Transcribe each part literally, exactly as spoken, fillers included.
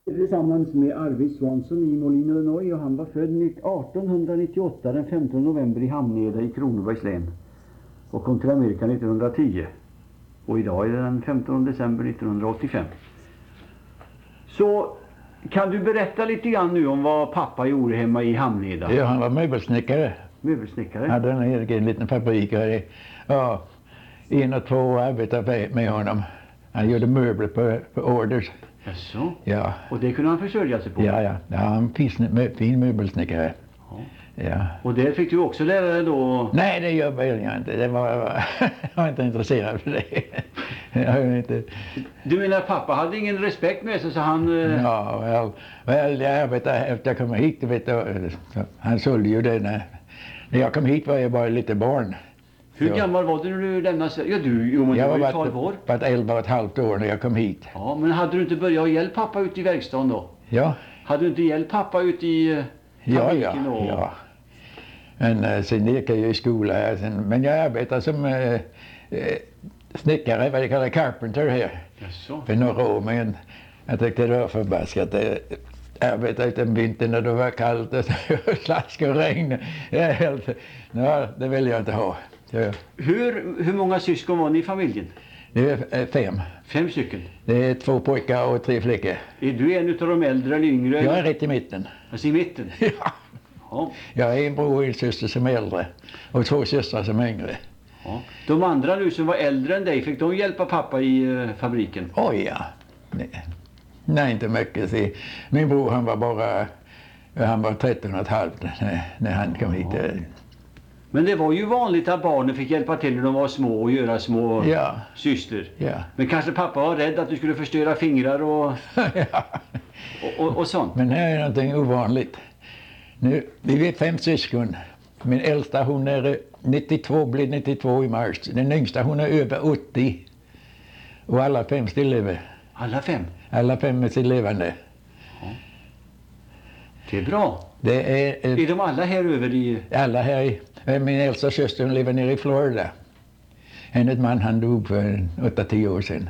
Tillsammans med Arvid Swanson i Moline, Illinois, och han var född arton nittioåtta den femtonde november i Hamneda i Kronobergs län och kom till Amerika nittonhundratio. Och idag är det den femtonde december nittonhundraåttiofem. Så kan du berätta lite grann nu om vad pappa gjorde hemma i Hamneda? Ja, han var möbelsnickare. Möbelsnickare? Han hade en egen liten fabrik här. Ja, en och två arbetade med honom. Han gjorde möbler på, på orders. Jaså? Ja. Och det kunde han försörja sig på? Ja, ja. Ja, han var en fin möbelsnickare. Ja. Ja. Och det fick du också lära dig då? Nej, det gör jag inte. Det var, jag var inte intresserad för det. Jag inte... Du menar att pappa hade ingen respekt med sig så han... Ja, väl, väl jag arbetade efter jag kom hit. Vet du, han sålde ju det när, när jag kom hit var jag bara lite barn. Hur så. Gammal var du när du lämnade? Ja, du, jo, men jag du var ju var tolv år. Jag var elva och ett halvt år när jag kom hit. Ja, men hade du inte börjat hjälpa pappa ute i verkstaden då? Ja. Hade du inte hjälpt pappa ute i ja, ja, och... ja. Men uh, sen gick jag ju i skola här sen. Men jag arbetade som uh, uh, snickare, vad jag kallar carpenter här. Jaså? För några år, men jag tyckte det var förbaskat. Jag arbetade ute en vinter när det var kallt och slask och regn. Helt, ja, det vill jag inte ha. Så. Hur, hur många syskon var ni i familjen? Det är uh, fem. Fem stycken? Det är två pojkar och tre flickor. Är du en av de äldre eller yngre? Jag är rätt i mitten. Alltså i mitten? Ja. Ja. Jag är en bror och en syster som är äldre och två systrar som är yngre. Ja. De andra nu som var äldre än dig, fick de hjälpa pappa i uh, fabriken? Oj ja. Nej, Nej inte mycket. Se. Min bror han var bara han var tretton och ett halvt när, när han kom hit. Ja. Men det var ju vanligt att barnen fick hjälpa till när de var små och göra små ja. syster. Ja. Men kanske pappa var rädd att du skulle förstöra fingrar och, ja. och, och, och sånt. Men här är någonting ovanligt. Nu, vi är fem syskon. Min äldsta hon är nittiotvå, blir nittiotvå i mars. Den yngsta hon är över åttio. Och alla fem still lever. Alla fem? Alla fem är still levande. Ja. Det är bra. Det är, är de alla här över i... Alla här i... Min äldsta syster lever nere i Florida. Hennes man han dog för åtta tio år sedan.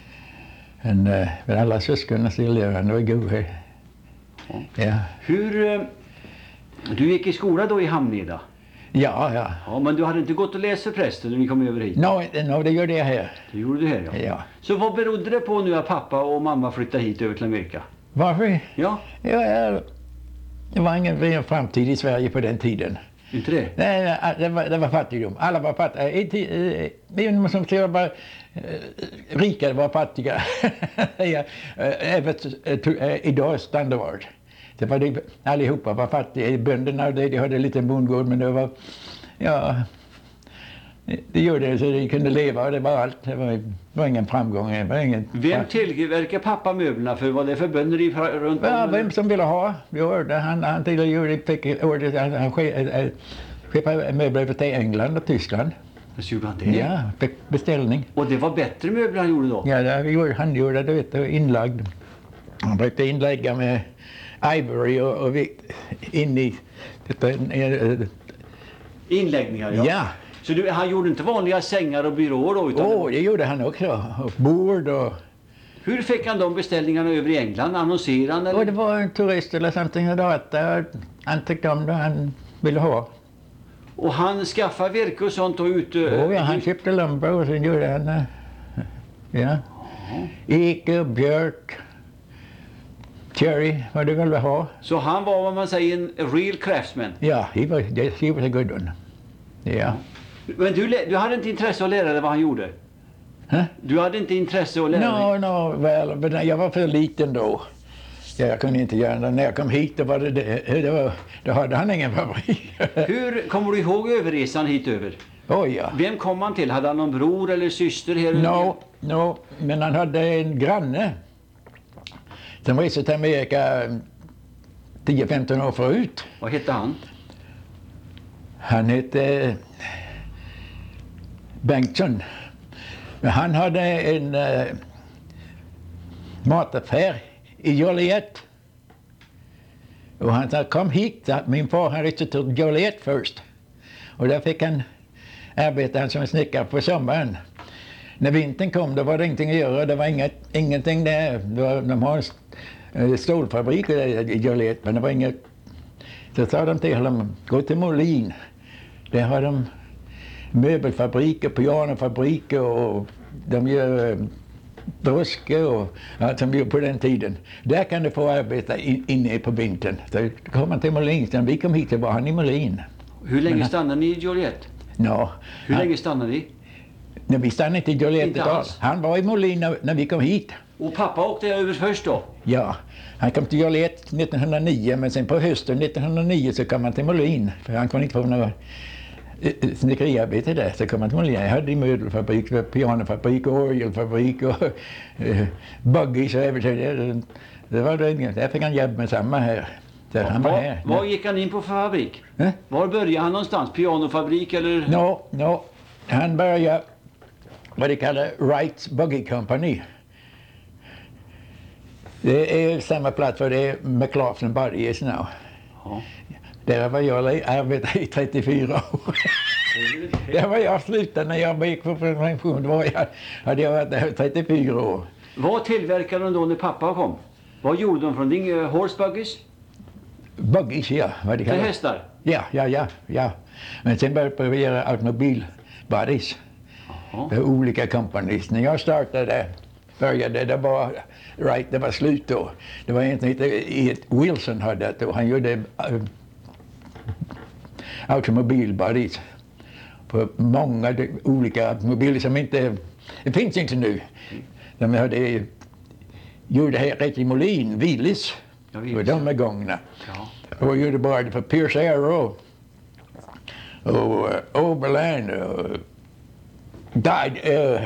Men, men alla syskonen still levande och är god här. Ja. Ja. Hur... Du gick i skola då i Hamneda? Ja, ja. Ja, men du hade inte gått och läst för prästen när ni kom över hit? No, no, det gjorde jag här. Det gjorde du här, ja. Ja. Så vad berodde det på nu att pappa och mamma flyttade hit över till Amerika? Varför? Ja. Ja, ja. Det var ingen framtid i Sverige på den tiden. Inte det? Nej, nej det, var, det var fattigdom. Alla var fattiga. Ingen som ser bara rika var fattiga. ja, även idag standard. Det var det, allihopa var fattiga. Bönderna de, de hade en liten bondgård men det var, ja, det gjorde det så de kunde leva och det var allt. Det var, det var ingen framgång. Det var ingen vem tillverkar pappa möblerna för? Vad det för bönder i, runt om? Ja, vem som ville ha. Vi hörde, han, han till gjorde, fick ordet, han, han skeppade möbler till England och Tyskland. Så gjorde han det? Ja, fick beställning. Och det var bättre möbler han gjorde då? Ja, det gjorde, han gjorde det, vet du, inlagd. Han brukade inlägga med ivory och, och in i detta, äh, inläggningar, ja. Ja. Så du, han gjorde inte vanliga sängar och byråer då? Åh, oh, det gjorde han också. Och bord och... Hur fick han de beställningarna över i England? Annonserade han? Eller? Och det var en turist eller någonting. Han tyckte om det han ville ha. Och han skaffade virke och sånt och ut... Oh, ja, han köpte lumber och sen gjorde han... Ja. Eke, björk... Cherry, vad du vill ha. Så han var vad man säger en real craftsman? Ja, he was, he was a good one. Ja. Men du, du hade inte intresse att lära dig vad han gjorde? Huh? Du hade inte intresse att lära no, dig? No, väl, men jag var för liten då. Jag kunde inte göra det. När jag kom hit då, var det, det, det var, då hade han ingen fabrik. Hur kommer du ihåg överresan hit över? Oh, ja. Vem kom han till? Hade han någon bror eller syster här? No, no, men han hade en granne. Som reste till Amerika tio femton år förut. Vad hette han? Han hette Bengtsson. Men han hade en uh, mataffär i Joliet. Och han sa, kom hit. Min far han reste till Joliet först. Och där fick han arbeta han som snickare på sommaren. När vintern kom då var det ingenting att göra. Det var inget, ingenting där. Det var, de har eh, stålfabrik i Joliet, men det var inget. Så sa de till honom, gå till Molin. Där har de möbelfabriker, pianofabriker och de gör broske och allt som vi gjorde på den tiden. Där kan du få arbeta in, inne på vintern. Så kom man till Molin, sen vi kom hit så var han i Molin. Hur länge stannade ni i Joliet? No, Hur han, länge stannade ni? när vi stannade inte i Joliet Inte idag. alls. Han var i Molin när, när vi kom hit. Och pappa åkte över först då? Ja, han kom till Joliet nittonhundranio, men sen på hösten nittonhundranio så kom han till Molin. För han kunde inte få några snickeriarbete där, så kom han till Molin. Jag hade i möbelfabrik, pianofabrik, orgelfabrik och uh, buggies och övertid. Det var det, där fick han jobb med samma här. Så han var Var, här. var gick han in på för fabrik? Eh? Var började han någonstans? Pianofabrik eller? No, no. Han började vad de kallar Wrights Buggy Company. Det är samma plats för det är McLaughlin Buggies nu. Ja. Där var jag arbetade i trettiofyra år. Där var jag slutade när jag gick på pension. Då var jag, hade jag varit där i trettiofyra år. Vad tillverkade de då när pappa kom? Vad gjorde de från din uh, horse buggies? Buggies, ja. Vad det Till kallar. hästar? Ja, ja, ja, ja. Men sen började vi göra automobilbodies. Jaha. Det är olika companies. När jag startade började det var right, det var slut då. Det var egentligen inte Wilson hade det då. Han gjorde uh, automobilbodies på många de, olika automobiler som inte, det finns inte nu. De hade gjorde här rätt i Molin, Willys. Ja, och Willys, de ja. är gångna. Ja. Och gjorde bara det för Pierce Arrow och uh, Oberland och Dod, uh,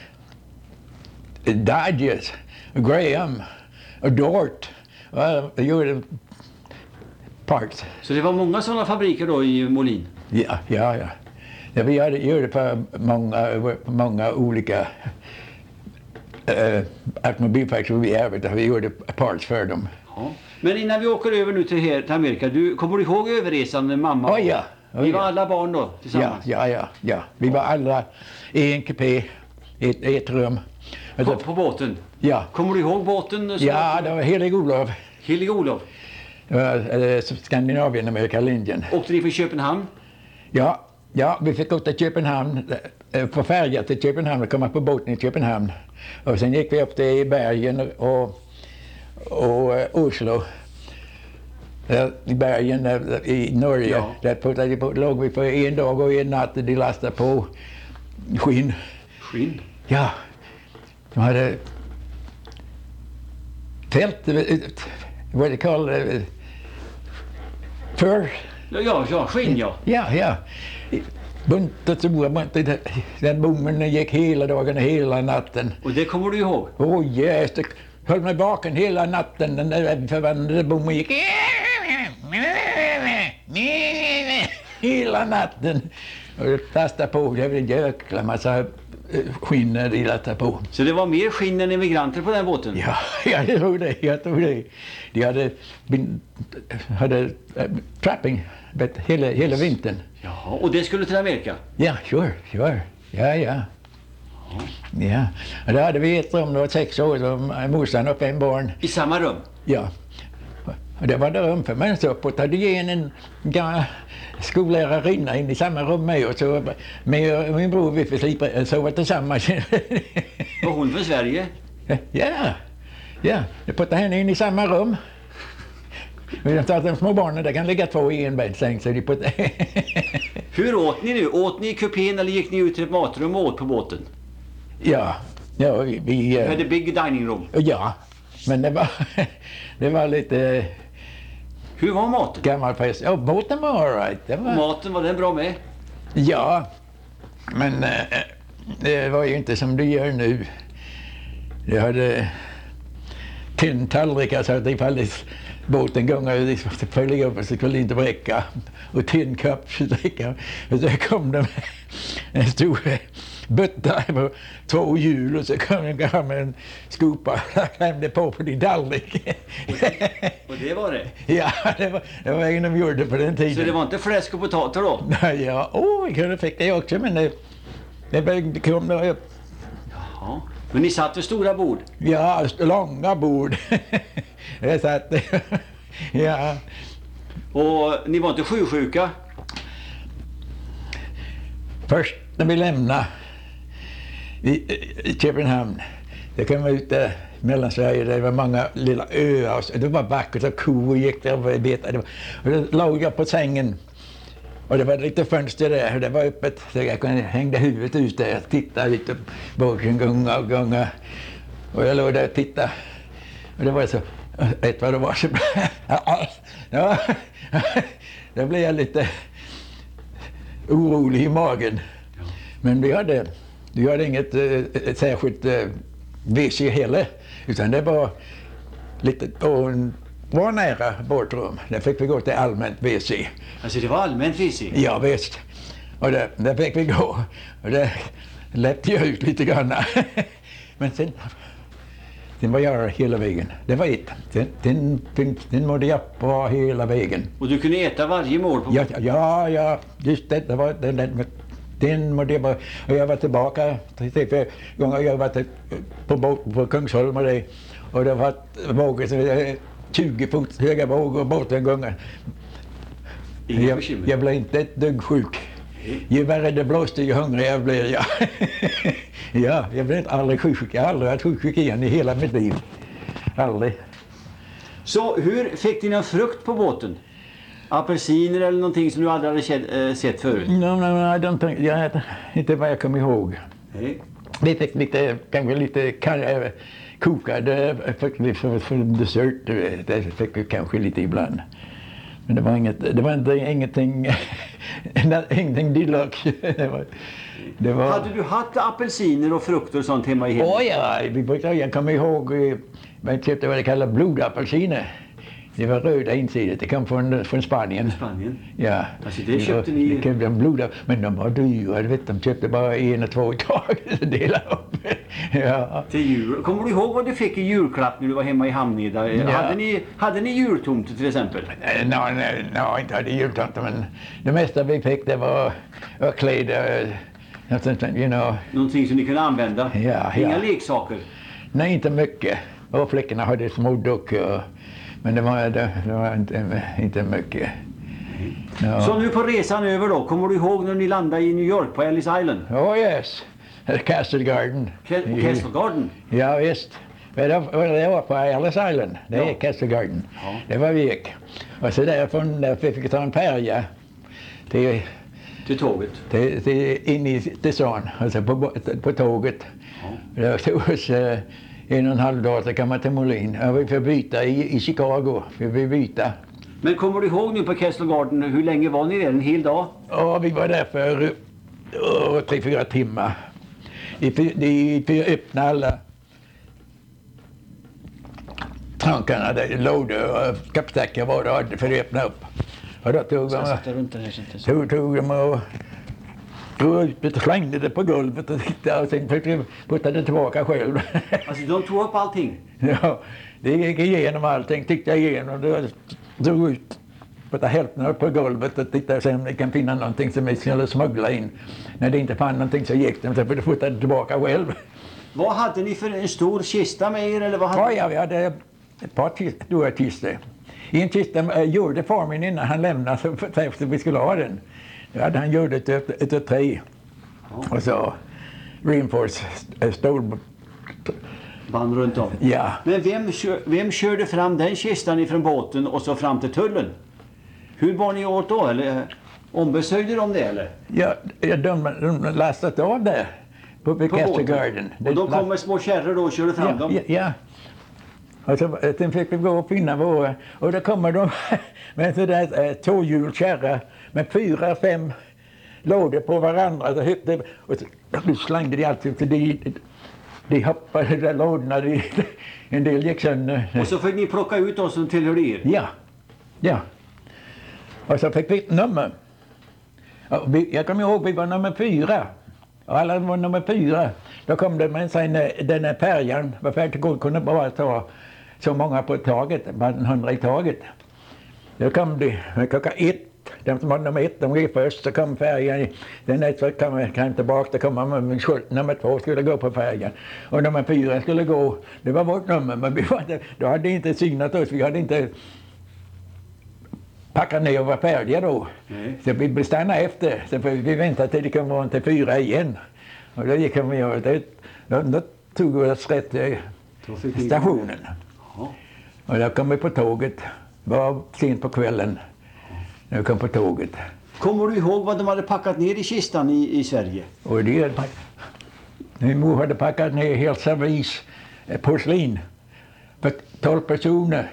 Dodges, Graham och Dort. Well, de gjorde parts. Så det var många sådana fabriker då i Molin? Ja, ja, ja. ja vi hade gjort på många, på många olika uh, automobilfabriker vi arbetade. Vi gjorde parts för dem. Ja. Men innan vi åker över nu till, här, till Amerika, du, kommer du ihåg överresan med mamma? Oh, ja. Oh, Vi var ja. alla barn då Ja, tillsammans? ja, ja, ja. Vi var alla i en kupé, i ett, ett rum. På, på båten? Ja. Kommer du ihåg båten? som- Ja, det var Helig Olof. Helig Olof. Det var eh, Skandinavien Amerikalinjen. Åkte ni från Köpenhamn? Ja, ja, vi fick gå till Köpenhamn, eh, på färja till Köpenhamn och komma på båten i Köpenhamn. Och sen gick vi upp till bergen och, och eh, Oslo. Där I bergen där, i Norge. Ja. Där puttade vi på, låg vi på en dag och en natt. De lastade på skinn. Skinn? Ja, de hade tält, eh, vad det kallar för. Ja, ja, ja, skinn ja. Ja, ja. Buntat stora buntar. Den bommen gick hela dagen, hela natten. Och det kommer du ihåg? Åh oh, yes, det höll mig vaken hela natten. Den där förvandlade bommen gick hela natten. Och det fastade på, det var en jäkla massa skinn när de lastade på. Så det var mer skinn än emigranter på den båten? Ja, jag tror det, jag tror det. De hade, hade uh, trapping hela, hela vintern. Ja, och det skulle till Amerika? Ja, sure, sure. Ja, ja. Ja, och då hade vi ett rum, det var sex år, så morsan och fem barn. I samma rum? Ja. Och det var det rum för mig så på hade igen en gammal skollärarinna in i samma rum med och så med min bror vi fick slipa, sova tillsammans. Var hon från Sverige? Ja, ja. Jag puttade henne in i samma rum. Vi sa att de små barnen där kan ligga två i en bäddsäng så de puttade. Hur åt ni nu? Åt ni i kupén eller gick ni ut till ett matrum och åt på båten? Ja, ja vi... vi Du hade big dining room? Ja, men det var, det var lite Hur var maten? gammal fest. Ja, båten var all right. Det var, Maten, var den bra med? ja, men äh, det var ju inte som det gör nu. Jag hade tinntallrikar så att ifall båten gånger de följde upp så skulle det inte räcka. Och tinnkopp så dricka. Och så kom de en stor bötta på två hjul och så kom de med en skopa och klämde på på din tallrik. Och det var det? Ja, det var, det var en de gjorde på den tiden. Så det var inte fläsk och potater då? Nej, ja, åh, jag kunde fick det också, men det, det kom då upp. Ja. Men ni satt vid stora bord? Ja, långa bord. det satt. Ja. Och ni var inte sjuksjuka? Först när vi lämnade i, i Köpenhamn, det kom ut där mellan Sverige, det var många lilla öar, och det var vackert och kor gick där och betade. Och då låg jag på sängen och det var lite fönster där och det var öppet så jag kunde hänga huvudet ut där och titta lite båten gunga och gunga. Och jag låg där och tittade och det var så, vet vad det var så ja, då blev jag lite orolig i magen. Men vi hade, vi hade inget äh, särskilt äh, W C heller, utan det var lite, och var nära båtrum. Där fick vi gå till allmänt W C. Alltså det var allmänt W C? Ja visst. Och där, där fick vi gå. Och där läppte jag ut lite grann. Men sen, sen var jag hela vägen. Det var ett. Sen, sen, sen, sen mådde jag bra hela vägen. Och du kunde äta varje mål på båten? Ja, ja, ja, just det. Det var den, den, den mådde jag bara. Och jag var tillbaka tre, fyra gånger. Jag var till, på, båt, på Kungsholm och det. Och det var vågor, tjugo fot höga vågor och båten gånger. Jag, jag blev inte ett dugg sjuk. Ju värre det blåste, ju hungrigare blev jag. Ja, jag blev aldrig sjuk. Jag har aldrig varit sjuk igen i hela mitt liv. Aldrig. Så hur fick ni någon frukt på båten? Apelsiner eller någonting som du aldrig hade sett, äh, sett förut? No, no, no, I don't think, jag, inte vad jag kommer ihåg. Nej. Vi fick lite, kanske lite kar, kokade för, för, för dessert. Det fick vi kanske lite ibland. Men det var inget, det var inte, ingenting, ingenting deluxe. Det var, det var... Hade du haft apelsiner och frukter och sånt hemma i hemmet? Åh ja, vi brukade, jag kommer ihåg, man köpte vad det kallas blodapelsiner. Det var röda insidor, det kom från, från Spanien. Spanien? Ja. Alltså det köpte ni? Det köpte de blod, men de var dyra, vet, de köpte bara en och två i taget och delade upp. Ja. Till jul. Kommer du ihåg vad du fick i julklapp när du var hemma i Hamneda? Ja. Hade ni, hade ni jultomte till exempel? Nej, nej, nej, nej, inte hade jultomte, men det mesta vi fick det var kläder, you know. Någonting som ni kunde använda? Ja, Inga ja. leksaker? Nej, inte mycket. Och flickorna hade små dockor. Men det var, det, det var inte, inte mycket. No. Så nu på resan över då, kommer du ihåg när ni landade i New York på Ellis Island? Oh yes, Castle Garden. Ke- Castle Garden? Ja visst. Det var på Ellis Island, det är ja. Castle Garden. Ja. Det var vi gick. Och så därifrån där fick vi ta en färja till, till tåget? Till, till, in i till stan, alltså på, på tåget. Ja. Det tog oss uh, en och en halv dag så kan man till Molin. Ja, vi får byta i, i Chicago. Vi får byta. Men kommer du ihåg nu på Castle Garden, hur länge var ni där? En hel dag? Ja, vi var där för oh, tre, fyra timmar. De, de, de öppnade alla tankarna, där lådor och kappsäckar var det hade för att öppna upp. Och då tog de, tog, tog de och drog ut det och slängde det på golvet och tittade och sen puttade det tillbaka själv. Alltså de tog upp allting? Ja, det gick igenom allting, tittade igenom och drog ut, puttade hälften upp på golvet och tittade sen om det kan finna någonting som vi skulle smuggla in. När det inte fann någonting så gick de, så puttade det tillbaka själv. Vad hade ni för en stor kista med er? Eller vad hade ja, ja, vi hade ett par kist, stora kistor. I en kista äh, gjorde farmin innan han lämnade så efter vi skulle ha den. Då hade han gjort ett, ett, ett tre. Ja. Och så reinforced stål band runt om. Ja. Men vem, kör, vem körde fram den kistan ifrån båten och så fram till tullen? Hur var ni åt då? Eller ombesöjde de det eller? Ja, de, de lastat av där på, på Castle Garden. Och de kom med små kärror då och körde fram ja, dem? Ja, ja. Och så, sen fick vi gå och finna våra, och då kommer de med en sån där eh, tvåhjulskärra med fyra, fem lådor på varandra. Så höpte, och så, så slängde de alltid, så de, de hoppade där lådorna, de, en del gick sönder. Och så fick ni plocka ut de som tillhörde er? Ja, ja. Och så fick vi ett nummer. Och vi, jag kommer ihåg vi var nummer fyra. Och alla var nummer fyra. Då kom det med sig när den här färjan var färdig och kunde bara ta så många på taget, bara en hundra i taget. Då kom det klockan ett, de som har nummer ett, de gick först, så kom färjan. Den ett så kom jag tillbaka, då kom man med skylt. Nummer två skulle gå på färjan. Och nummer fyra skulle gå, det var vårt nummer, men vi var inte, då hade inte signat oss, vi hade inte packat ner och var färdiga då. Nej. Så vi blev stanna efter, så vi väntade till det kom runt till fyra igen. Och då gick vi och det, då, då tog vi oss rätt till stationen. Ja. Och då kom vi på tåget, var sent på kvällen när vi kom på tåget. Kommer du ihåg vad de hade packat ner i kistan i, i Sverige? Och det, min mor hade packat ner helt servis eh, porslin för tolv personer.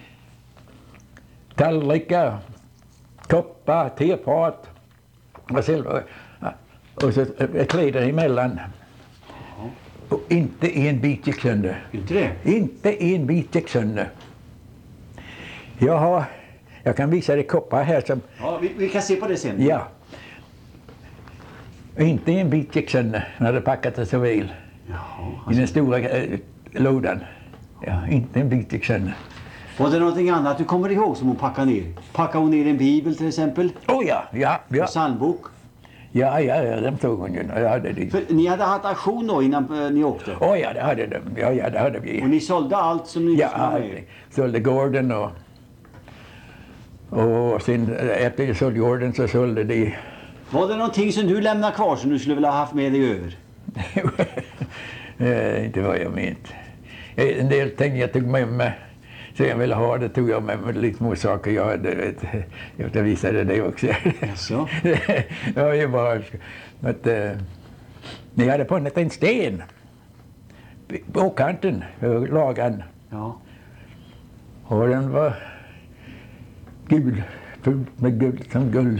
Tallrikar, koppar, tefat och silver. Och så ett kläder emellan. Ja. Och inte en bit gick sönder. Inte det? Inte en bit gick sönder. Jag har, jag kan visa dig koppar här som, Ja, vi, vi kan se på det sen. ja. Inte en bit gick sönder. Jag hade packat det så väl. Jaha, I alltså. den stora eh, lådan. Ja, inte en bit gick sönder. Var det någonting annat du kommer ihåg som hon packade ner? Packade hon ner en bibel till exempel? Oh ja, ja, ja. En psalmbok? Ja, ja, ja, de tog hon ju. Jag hade det. För ni hade haft aktion då innan eh, ni åkte? Oh ja, det hade de. Ja, ja, det hade vi. Och ni sålde allt som ni Ja, skulle ha med? sålde gården och och sen efter jag sålde gården så sålde de. Var det någonting som du lämnade kvar som du skulle vilja ha haft med dig över? eh, inte vad jag ment. Eh, En del ting jag tog med mig så jag ville ha, det tog jag med mig lite små saker jag hade. Vet, jag visade det också. Jaså? Det var ju bara att eh, ni hade funnit en sten på åkanten, på lagan. Ja. Och den var gul, full med guld som guld.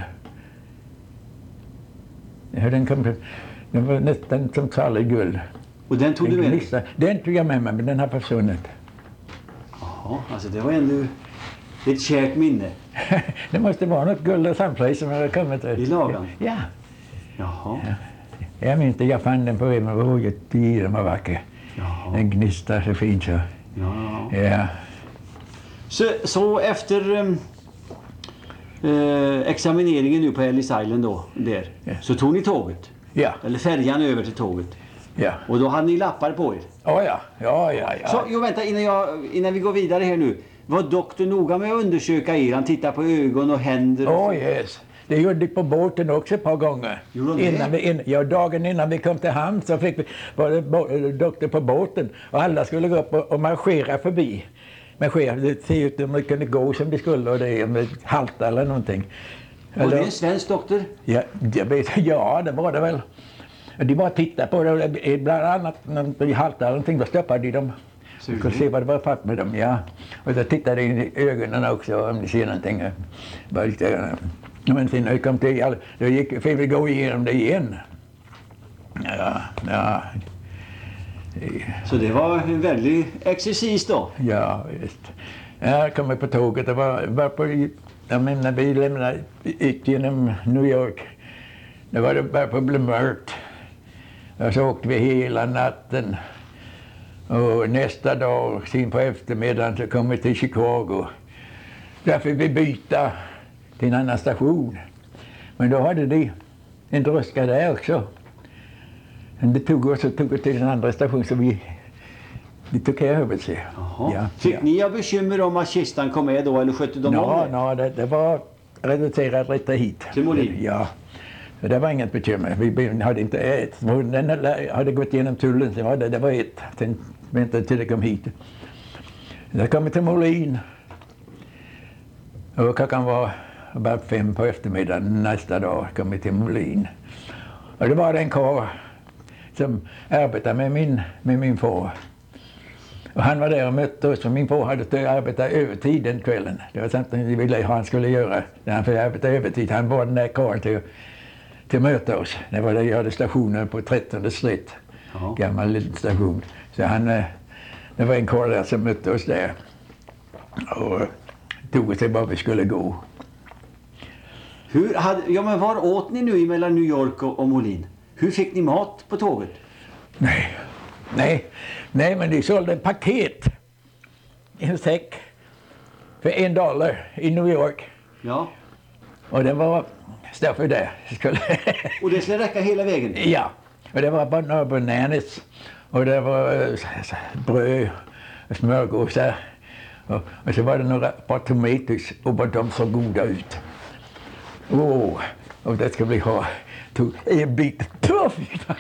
Ja, den, kom, den var nästan som salig guld. Och den tog du med dig? Gnista. Den tog jag med mig, men den har försvunnit. Jaha, alltså det var ändå ett kärt minne. Det måste vara något guld och samtidigt som hade kommit. I lagan? Ja. Jaha. Ja. Jag minns det, jag fann den på en och oh, den var vacker. Jaha. Den gnistar så fint så. Ja. Ja. Så, så efter um, eh, examineringen nu på Ellis Island då, där, Ja. så tog ni tåget? Ja. Eller färjan över till tåget? Ja. Och då hade ni lappar på er? Oh, ja. Ja, ja, ja. Så, jo vänta, innan, jag, innan vi går vidare här nu. Var doktorn noga med att undersöka er? Han tittar på ögon och händer? Och... Oh yes. Det gjorde de på båten också ett par gånger. Gjorde de Innan det? vi, in, ja, dagen innan vi kom till hamn så fick vi, var det bo, doktor på båten och alla skulle gå upp och, och marschera förbi. Marschera, det ser ut som de kunde gå som de skulle och det med halta eller någonting. Var det en svensk doktor? Ja, jag vet, ja, det var det väl. De bara tittade på det, bland annat när de haltade eller någonting, då stoppade de dem. Ser Och se vad det var fatt med dem, ja. Och så tittade de i ögonen också om de ser någonting. Bara lite, men sen när jag kom till, då gick, fick vi gå igenom det igen. Ja, ja. Så det var en väldig exercis då? Ja, visst. Jag kom på tåget, det var, var på, jag menar, vi lämnade ut genom New York. Det var det bara på att bli mörkt. Och så åkte vi hela natten. Och nästa dag, sen på eftermiddagen, så kom vi till Chicago. Där fick vi byta till en annan station. Men då hade de en droska där också. Men det tog oss och tog oss till en andra station så vi, vi tog care av sig. Jaha. Ja, Fick ja. ni ha bekymmer om att kistan kom med då eller skötte de om Ja, det? ja det, det var reducerat rätt hit. Till Molin? Ja, så det var inget bekymmer. Vi hade inte ett. Den hade gått igenom tullen, så var det, det var ett. Sen väntade till det kom hit. Där kom vi till Molin. Och klockan var bara fem på eftermiddagen nästa dag kom vi till Molin. Och det var en karl som arbetade med min, med min far. Och han var där och mötte oss, för min far hade arbetat övertid den kvällen. Det var sånt han ville han skulle göra, när han fick arbeta övertid. Han var den där karln till, till att möta oss. Det var där jag hade stationen på trettonde slätt, Ja. gammal liten station. Så han, det var en karl där som mötte oss där. Och tog oss till var vi skulle gå. Hur hade, ja men var åt ni nu mellan New York och, och Molin? Hur fick ni mat på tåget? Nej, nej, nej men de sålde en paket i en säck för en dollar i New York. Ja. Och det var Stoffe där. Skulle Och det skulle räcka hela vägen? Ja, och det var bara några bananas och det var eh, bröd och smörgåsar och, och så var det några par tomater och bara de så goda ut. Åh, oh, och det ska vi ha. Tog en bit tuff.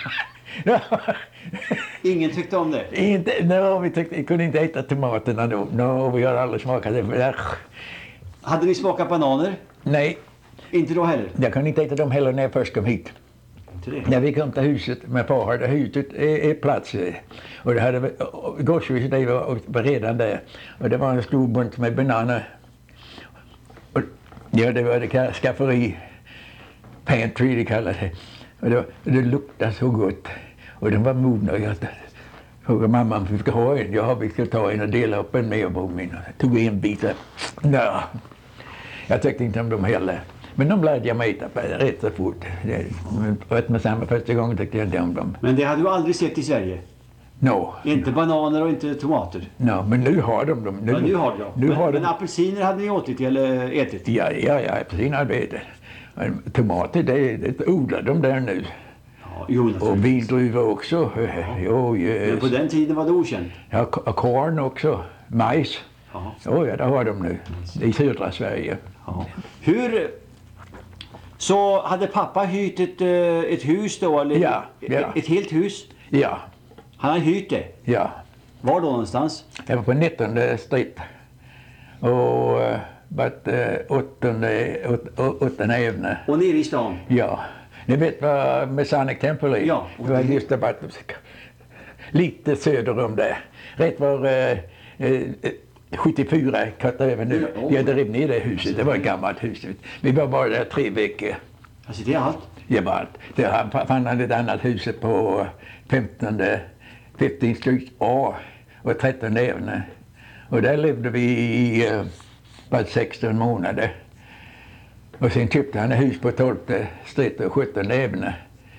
Ingen tyckte om det? Inte, no, vi tyckte, vi kunde inte äta tomaterna då. No, vi har aldrig smakat det. Hade ni smakat bananer? Nej. Inte då heller? Jag kunde inte äta dem heller när jag först kom hit. När vi kom till huset, med far hade huset är plats. Och det hade gårdshuset det var redan där. Och det var en stor bunt med bananer. Och, ja, det var det skafferi. Pantry det kallade det. Och det, det luktade så gott. Och den var mogna. Och jag frågade mamma om vi ska ha en. Ja, vi ska ta en och dela upp en med och min. Jag tog en bit. Nå. Jag tyckte inte om dem heller. Men de lärde jag mig äta rätt så fort. Rätt med samma första gången tyckte jag inte om dem. Men det hade du aldrig sett i Sverige? No. Inte bananer och inte tomater? No, men nu har de dem. Nu, ja, nu har de dem. Nu men, har men de... apelsiner hade ni åtit eller ätit? Ja, ja, ja, apelsiner hade vi ätit. Tomater, det, det odlar de där nu. Ja, jo, och vindruvor också. Ja. Jo, yes. Men på den tiden var det okänt? Ja, korn också. Majs. Ja, oh, ja, det har de nu. I södra Sverige. Ja. Hur... Så hade pappa hyrt ett, ett hus då? Eller ja, ja. Ett, ett helt hus? Ja. Han har hyrt det? Ja. Var då någonstans? Jag var på nittonde street. Och vart åttonde, åttonde ävne. Och nere i stan? Ja. Ni vet vad Masonic Temple är? Ja. Det var just det, lite söder om det. Rätt var eh, sjuttiofyra kattade över nu. Vi hade rivit ner det huset. Det var ett gammalt hus. Vi var bara där tre veckor. Alltså det är allt? Det var allt. Det fann han ett annat hus på femtonde Street A och trettonde ävne. Och där levde vi i uh, bara sexton månader. Och sen köpte han ett hus på tolfte Street och sjuttonde ävne.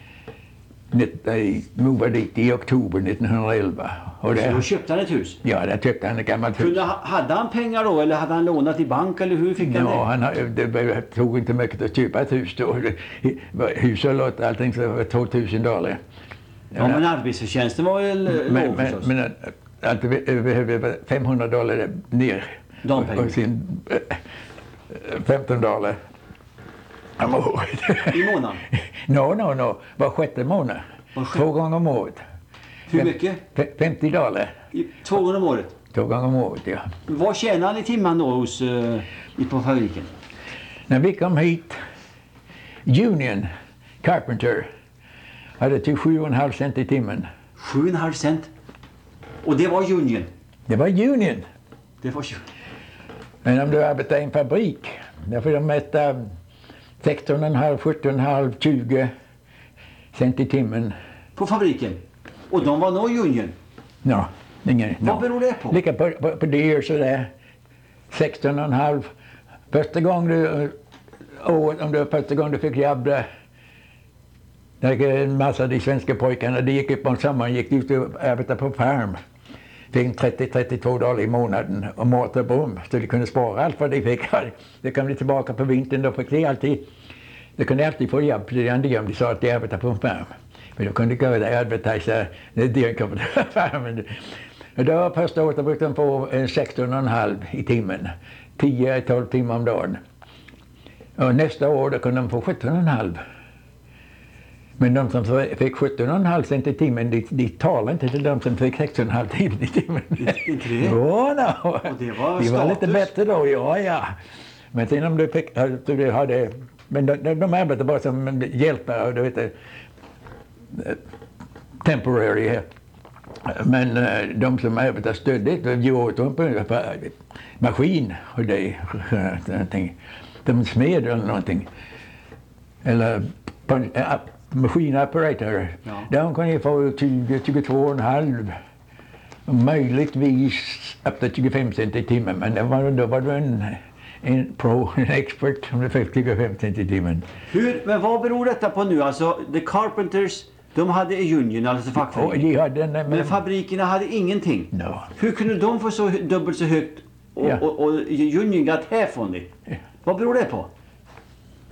Movade dit i oktober nittonhundraelva. Och där, så då köpte han ett hus? Ja, där köpte han ett gammalt hus. Kunde, hade han pengar då eller hade han lånat i bank eller hur fick han ja, det? Han, det tog inte mycket att köpa ett hus då. Hus och lott, allting så var tvåtusen dollar. Ja, men arbetsförtjänsten var väl men, låg men, förstås? Men allt vi behövde femhundra dollar ner. De pengar? Och sen femton dollar. I månaden? No, no, no. Var sjätte månad. Två gånger om året. Hur mycket? femtio dollar. I, två gånger om året? Två gånger om året, ja. Vad tjänar ni i timman då hos, uh, på fabriken? När vi kom hit, Union Carpenter hade till sju och en halv cent i timmen. Sju och en halv cent? Och det var Union? Det var Union. Det var Union. Men om du arbetar i en fabrik, där får de mäta sexton och en halv, sjutton och en halv, tjugo cent i timmen. På fabriken? Och de var nog Union? Ja, ingen. Vad no. beror det på? Lika på, på, på det och sådär. sexton och en halv. Första gången du, året, om det var första gången du fick jobb där. Det gick en massa av de svenska pojkarna, de gick upp om sommaren, gick ut och arbetade på farm. Fick trettio till trettiotvå dollar i månaden och mat och bom. Så de kunde spara allt vad de fick. Det kom de tillbaka på vintern, då fick de alltid, de kunde alltid få jobb till det andra om de sa att de arbetade på en farm. Men de kunde gå där och advertisa när de kom till farmen. Och då första året brukade de få sexton och en halv i timmen. tio till tolv timmar om dagen. Och nästa år då kunde de få sjutton och en halv. Men de som fick sjutton och en halv cent i timmen, de, de talar inte till de som fick sexton och en halv i timmen. Inte det? Ja, no. Och det var de var status. lite bättre då, ja, ja. Men sen om du fick, du hade, men de, de, de arbetade bara som hjälpare, du vet, temporary här. Men de som arbetar stödigt, de gjorde dem på maskin och det, de smed eller någonting. Eller maskinoperator. Ja. De kan ju få tjugo, tjugotvå och en halv. Möjligtvis upp till tjugofem cent i timmen. Men det var, då var du en, en pro, en expert om du fick tjugofem cent i timmen. Hur, men vad beror detta på nu? Alltså, The Carpenters, de hade Union, alltså fackföreningen. Oh, men, men fabrikerna hade ingenting. No. Hur kunde de få så dubbelt så högt och, ja. och, och Union got half on it? Ja. Vad beror det på?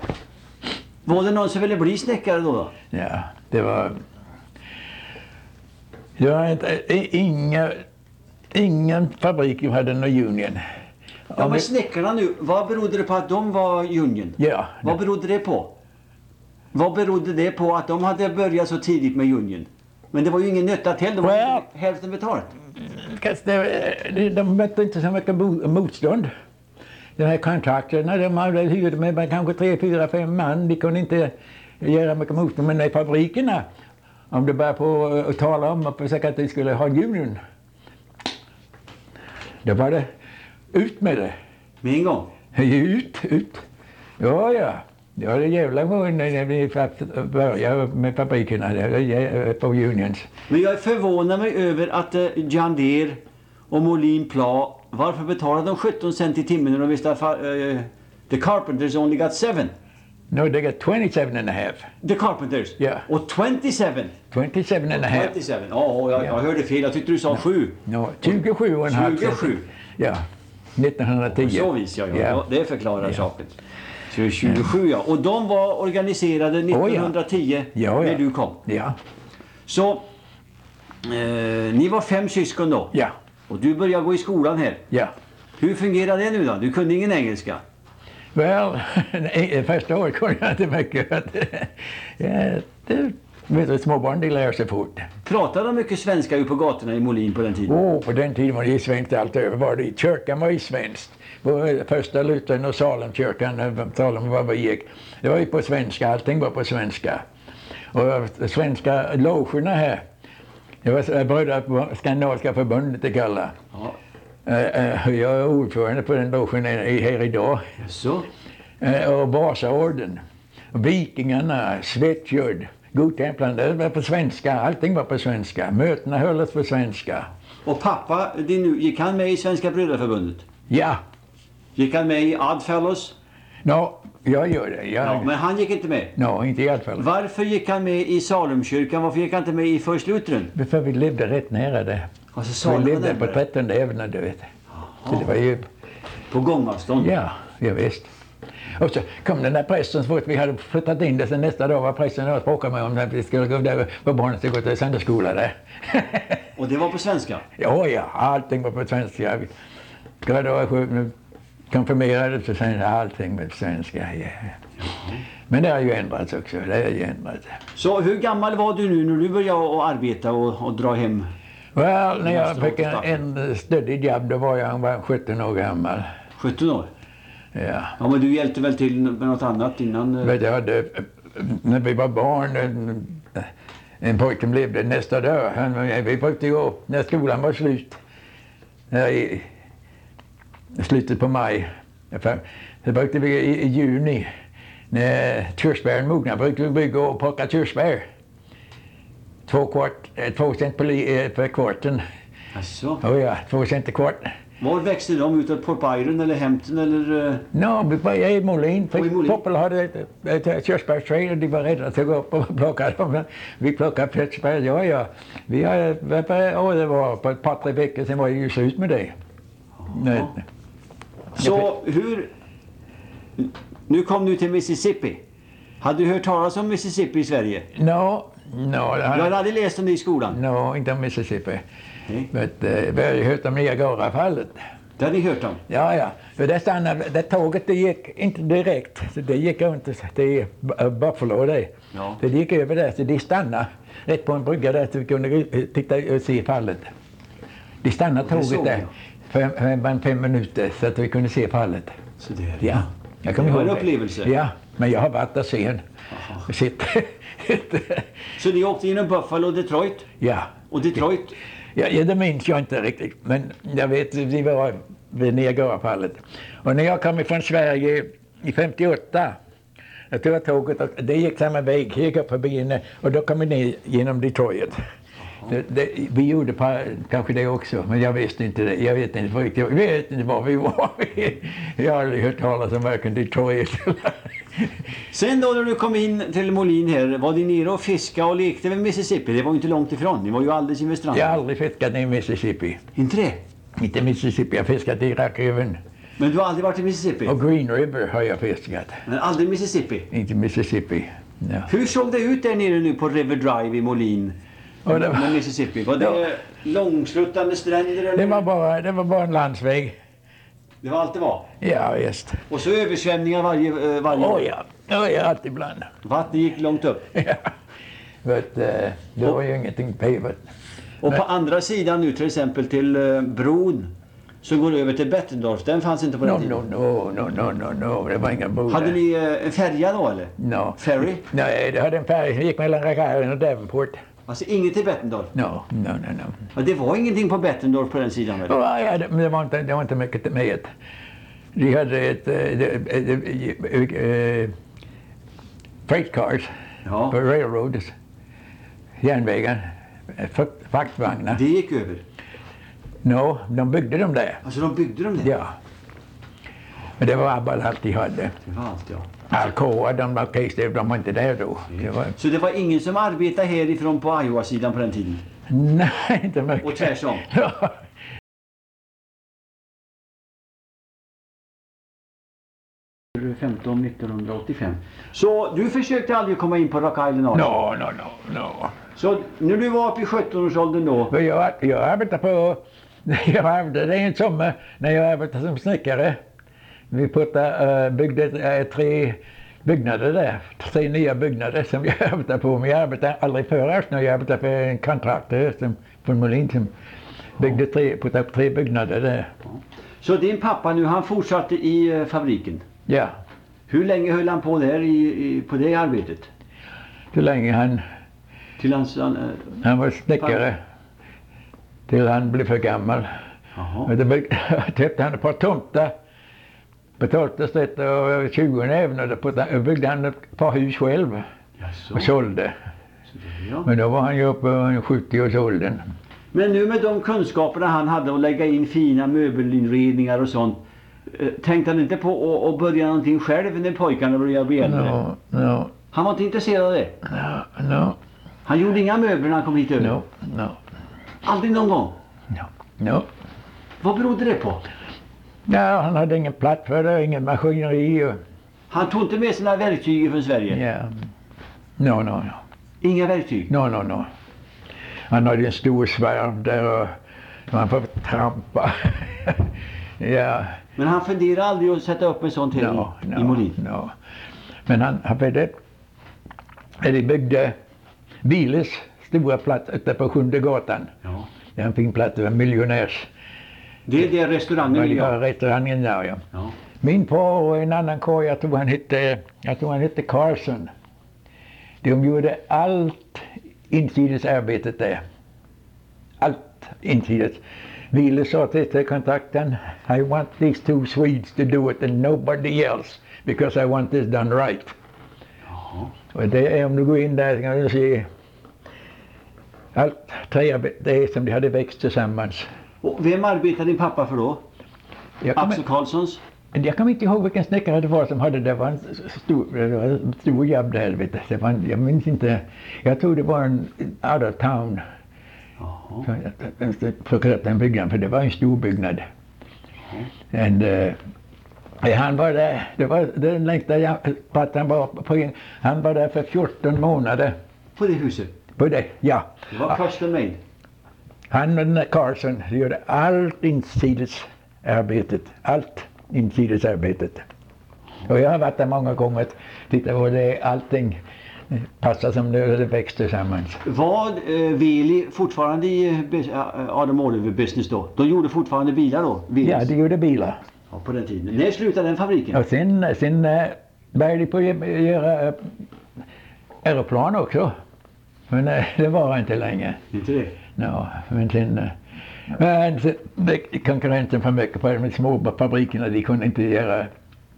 Var det någon som ville bli snickare då? då? Ja, det var... Det var inte, inga, ingen fabrik som hade någon union. Ja, men snickarna nu, vad berodde det på att de var union? Ja. Vad berodde det på? Vad berodde det på att de hade börjat så tidigt med union? Men det var ju ingen nytta till, de var Well, hälften betalt. De, de mötte inte så mycket motstånd. De här kontrakterna, de hade hyrde med kanske tre, fyra, fem man. De kunde inte göra mycket motstånd. Men i fabrikerna, om du började på att tala om och försöka att de skulle ha union, då var det ut med det. Med en gång? Ut, ut. Ja, ja. Det var det jävla när vi började med fabrikerna på unions. Men jag förvånar mig över att uh, John Deere och Molin Pla, varför betalade de sjutton cent i timmen när de visste att uh, the Carpenters only got seven? No, they got twenty-seven and a half. The Carpenters? Yeah. Och twenty-seven? twenty-seven and a half. twenty-seven, ja, oh, jag, jag hörde fel. Jag tyckte du sa no. sju. No, tjugosju och en halv. tjugosju? Ja, nittonhundratio. Så vis, ja, ja. Yeah. ja det förklarar yeah. saken. Så tjugosju, ja. Och de var organiserade nittonhundratio oh, ja. Ja, när ja. du kom. Ja. Så, eh, ni var fem syskon då? Ja. Och du började gå i skolan här? Ja. Hur fungerar det nu då? Du kunde ingen engelska? Well, första året kunde jag inte mycket. Ja, det, vet du, små barn de lär sig fort. Pratade de mycket svenska ju på gatorna i Molin på den tiden? Åh, oh, på den tiden var det svenskt allt över. Var det. Kyrkan var ju svenskt. På första Lutern och Salemkyrkan, Salem var vi gick. Det var ju på svenska, allting var på svenska. Och svenska logerna här, det var bröder Skandinaviska förbundet det kallar. Ja. Jag är ordförande på den logen här idag. Så. Och Vasaorden, Vikingarna, Svetjord, Godtemplarna, det var på svenska, allting var på svenska. Mötena hölls på svenska. Och pappa, din, gick han med i Svenska brödraförbundet? Ja. Gick han med i Oddfellows? No, jag gör det. Jag... Ja, men han gick inte med? No, inte i Oddfellows. Varför gick han med i Salemkyrkan? Varför gick han inte med i First Lutheran? För vi levde rätt nära det. Alltså, vi levde på trettonde ävna, du vet. Så det var ju... På gångavstånd? Ja, jag visst. Och så kom den där prästen så fort vi hade flyttat in det, sen nästa dag var prästen och språkade med om att vi skulle gå där för barnen skulle gå till söndagsskola där. Och det var på svenska? Ja, ja, allting var på svenska. Graduation, konfirmerade så sen allting med svenska. Ja. Mm. Men det har ju ändrats också, det har ju ändrats. Så hur gammal var du nu när du började arbeta och, och dra hem? Well, när jag fick en, en studied jobb då var jag var sjutton år gammal. sjutton år? Ja. Ja, men du hjälpte väl till med något annat innan? Vet jag, det, när vi var barn, en, en pojke som levde nästa dag, han, vi brukade gå när skolan var slut. I, i slutet på maj. Så brukade vi i, i juni, när körsbären mognade, brukade vi gå och plocka körsbär. Två, kvart, två cent per kvarten. Asså? Oh ja, två cent per kvart. Var växte de ut av Port Byron eller Hampton eller? No, vi var i Molin. Oh, i Molin. Poppel hade ett, ett, ett körsbärsträd och de var rädda att gå upp och plocka dem. Vi plockade körsbär, ja ja. Vi hade, oh, det var på ett par tre veckor sen var det ju slut med det. Ja. Så hur, nu kom du till Mississippi. Hade du hört talas om Mississippi i Sverige? No, no. Du hade aldrig läst om det i skolan? No, inte om Mississippi. Okay. Men uh, vi har ju hört om Niagarafallet. Det har ni hört om? Ja, ja. För det stannade, det tåget det gick inte direkt. Så det gick inte till Buffalo det. Ja. Så det gick över där, så de stannade rätt på en brygga där så vi kunde titta och se fallet. De stannade tåget där för fem, fem minuter så att vi kunde se fallet. Så det är ja. Jag kommer det var ihåg en upplevelse? Det. Ja, men jag har varit där sen. Så ni åkte genom Buffalo och Detroit? Ja. Och Detroit? Ja, ja, det minns jag inte riktigt, men jag vet vi var vid Niagarafallet. Och när jag kom ifrån Sverige i femtioåtta, jag tog tåget och det gick samma väg, gick upp förbi inne, och då kom vi ner genom Detroit. Det, det, vi gjorde pa, kanske det också, men jag visste inte det. Jag vet inte riktigt, jag vet inte var vi var. Jag har aldrig hört talas om varken Detroit. Sen då när du kom in till Molin här, var ni nere och fiskade och lekte vid Mississippi? Det var ju inte långt ifrån, ni var ju alldeles invid stranden. Jag har aldrig fiskat i Mississippi. Inte det? Inte Mississippi, jag har fiskat i Rackriven. Men du har aldrig varit i Mississippi? Och Green River har jag fiskat. Men aldrig Mississippi? Inte Mississippi. Ja. Hur såg det ut där nere nu på River Drive i Molin? Och det var- med Mississippi? Var det långsluttande stränder eller? Det var bara, det var bara en landsväg. Det var allt det var? Ja, visst. Och så översvämningar varje, eh, varje Åh år? ja, oh, ja, allt ibland. Vattnet gick långt upp? Ja. Vet, eh, det var ju ingenting pavat. Och på andra sidan nu till exempel till eh, bron som går över till Bettendorf, den fanns inte på den No, tiden? no, no, no, no, no, no, det var inga bor Hade där. ni eh, en färja då eller? No. Ferry? Nej, det hade en färg som gick mellan Ragaren och Davenport. Alltså inget till Bettendorf? No, no, no, no. Ja, det var ingenting på Bettendorf på den sidan väl? Ja, ja, det, men det var inte, det var inte mycket med ett. De hade ett, eh, det- det- det- eh, freight cars Ja, på railroads, järnvägen, eh, frakt- fraktvagnar. det gick över. No, de byggde dem där. Alltså de byggde dem där? Ja. Men det var bara allt de hade. Det var allt ja. Alcoa, de var case, de var inte där då. Det var, Så det var ingen som arbetade härifrån på Iowa-sidan på den tiden? nej, inte mycket. Och tvärsom? Ja. femton nittonhundraåttiofem. Så du försökte aldrig komma in på Rock Island Arch? No, no, no, no. Så när du var uppe i sjutton-årsåldern då? För jag, jag arbetade på, jag arbetade en sommar när jag arbetade som snickare. Vi puttade, uh, byggde uh, tre byggnader där, tre nya byggnader som jag arbetade på. Men jag arbetade aldrig för oss när jag arbetade för en kontraktör som, från Molin som byggde tre, puttade upp tre byggnader där. Så din pappa nu, han fortsatte i eh, fabriken? Ja, Hur länge höll han på där i, i, på det arbetet? så länge han, Till hans... han, eh, han var snickare. Till han blev för gammal. Jaha. Och då byggde- köpte han ett par tomtar på tolfte street och tjugo även och då puttade- och byggde han ett par hus själv Jaså. och sålde. Så det, ja. Men då var han ju uppe i sjuttio-årsåldern. Men nu med de kunskaperna han hade att lägga in fina möbelinredningar och sånt. eh, Tänkte han inte på att, att börja någonting själv när pojkarna började bli äldre? No, no, Han var inte intresserad av det? no, no, Han gjorde inga möbler när han kom hit över? no, no, Aldrig någon gång? no, no. Vad berodde det på? Ja, han hade ingen plats för det, ingen maskineri och, Han tog inte med sina verktyg från Sverige? ja. No, no, no, Inga verktyg? no, no, no. Han hade en stor svärm där och man får trampa. Ja. Men han funderade aldrig att sätta upp en sån här No, i, no, i Molin? no. Men han, han byggde, de byggde Biles stora plats ute på Sjunde gatan. Ja. Det är en fin plats, det var miljonärs. Det är det restaurangen Ja, vi de har har. restaurangen där, ja. Ja. Min far och en annan karl, jag tror han hette, jag tror han hette Carlson. De gjorde allt insidesarbetet där. Allt insides. Biles sa till kontakten, I want these two Swedes to do it and nobody else because I want this done right. Jaha. Och det är om du går in där kan du se allt träarbete, det är som de hade växt tillsammans. Och vem arbetade din pappa för då? Jag kommer, Axel Karlssons? jag kommer inte ihåg vilken snickare det var som hade det. Var en stor, det var en stor jobb där, vet du. Det var en, jag minns inte. Jag tror det var en out of town. Jaha. För att den byggnaden, för det var en stor byggnad. And, uh, han var där, det var den längsta jag, att han var på, han var där för fjorton månader. På det huset? På det, ja. Det var custom made? Han och den där Carlson gjorde allt insidesarbetet. Allt insidesarbetet. Och jag har varit där många gånger och tittat på det. Allting passar som det, det växte tillsammans. Var eh, Veli fortfarande i eh, bus- eh, Adam Oliver business då? De gjorde fortfarande bilar då? Velis. Ja, de gjorde bilar. Ja, på den tiden. När slutade den fabriken? Och sen, sen äh, började de på att göra äh, aeroplan också. Men äh, det var inte länge. Inte det? No, men sen, äh, men sen det, konkurrensen för mycket på de små fabrikerna, de kunde inte göra.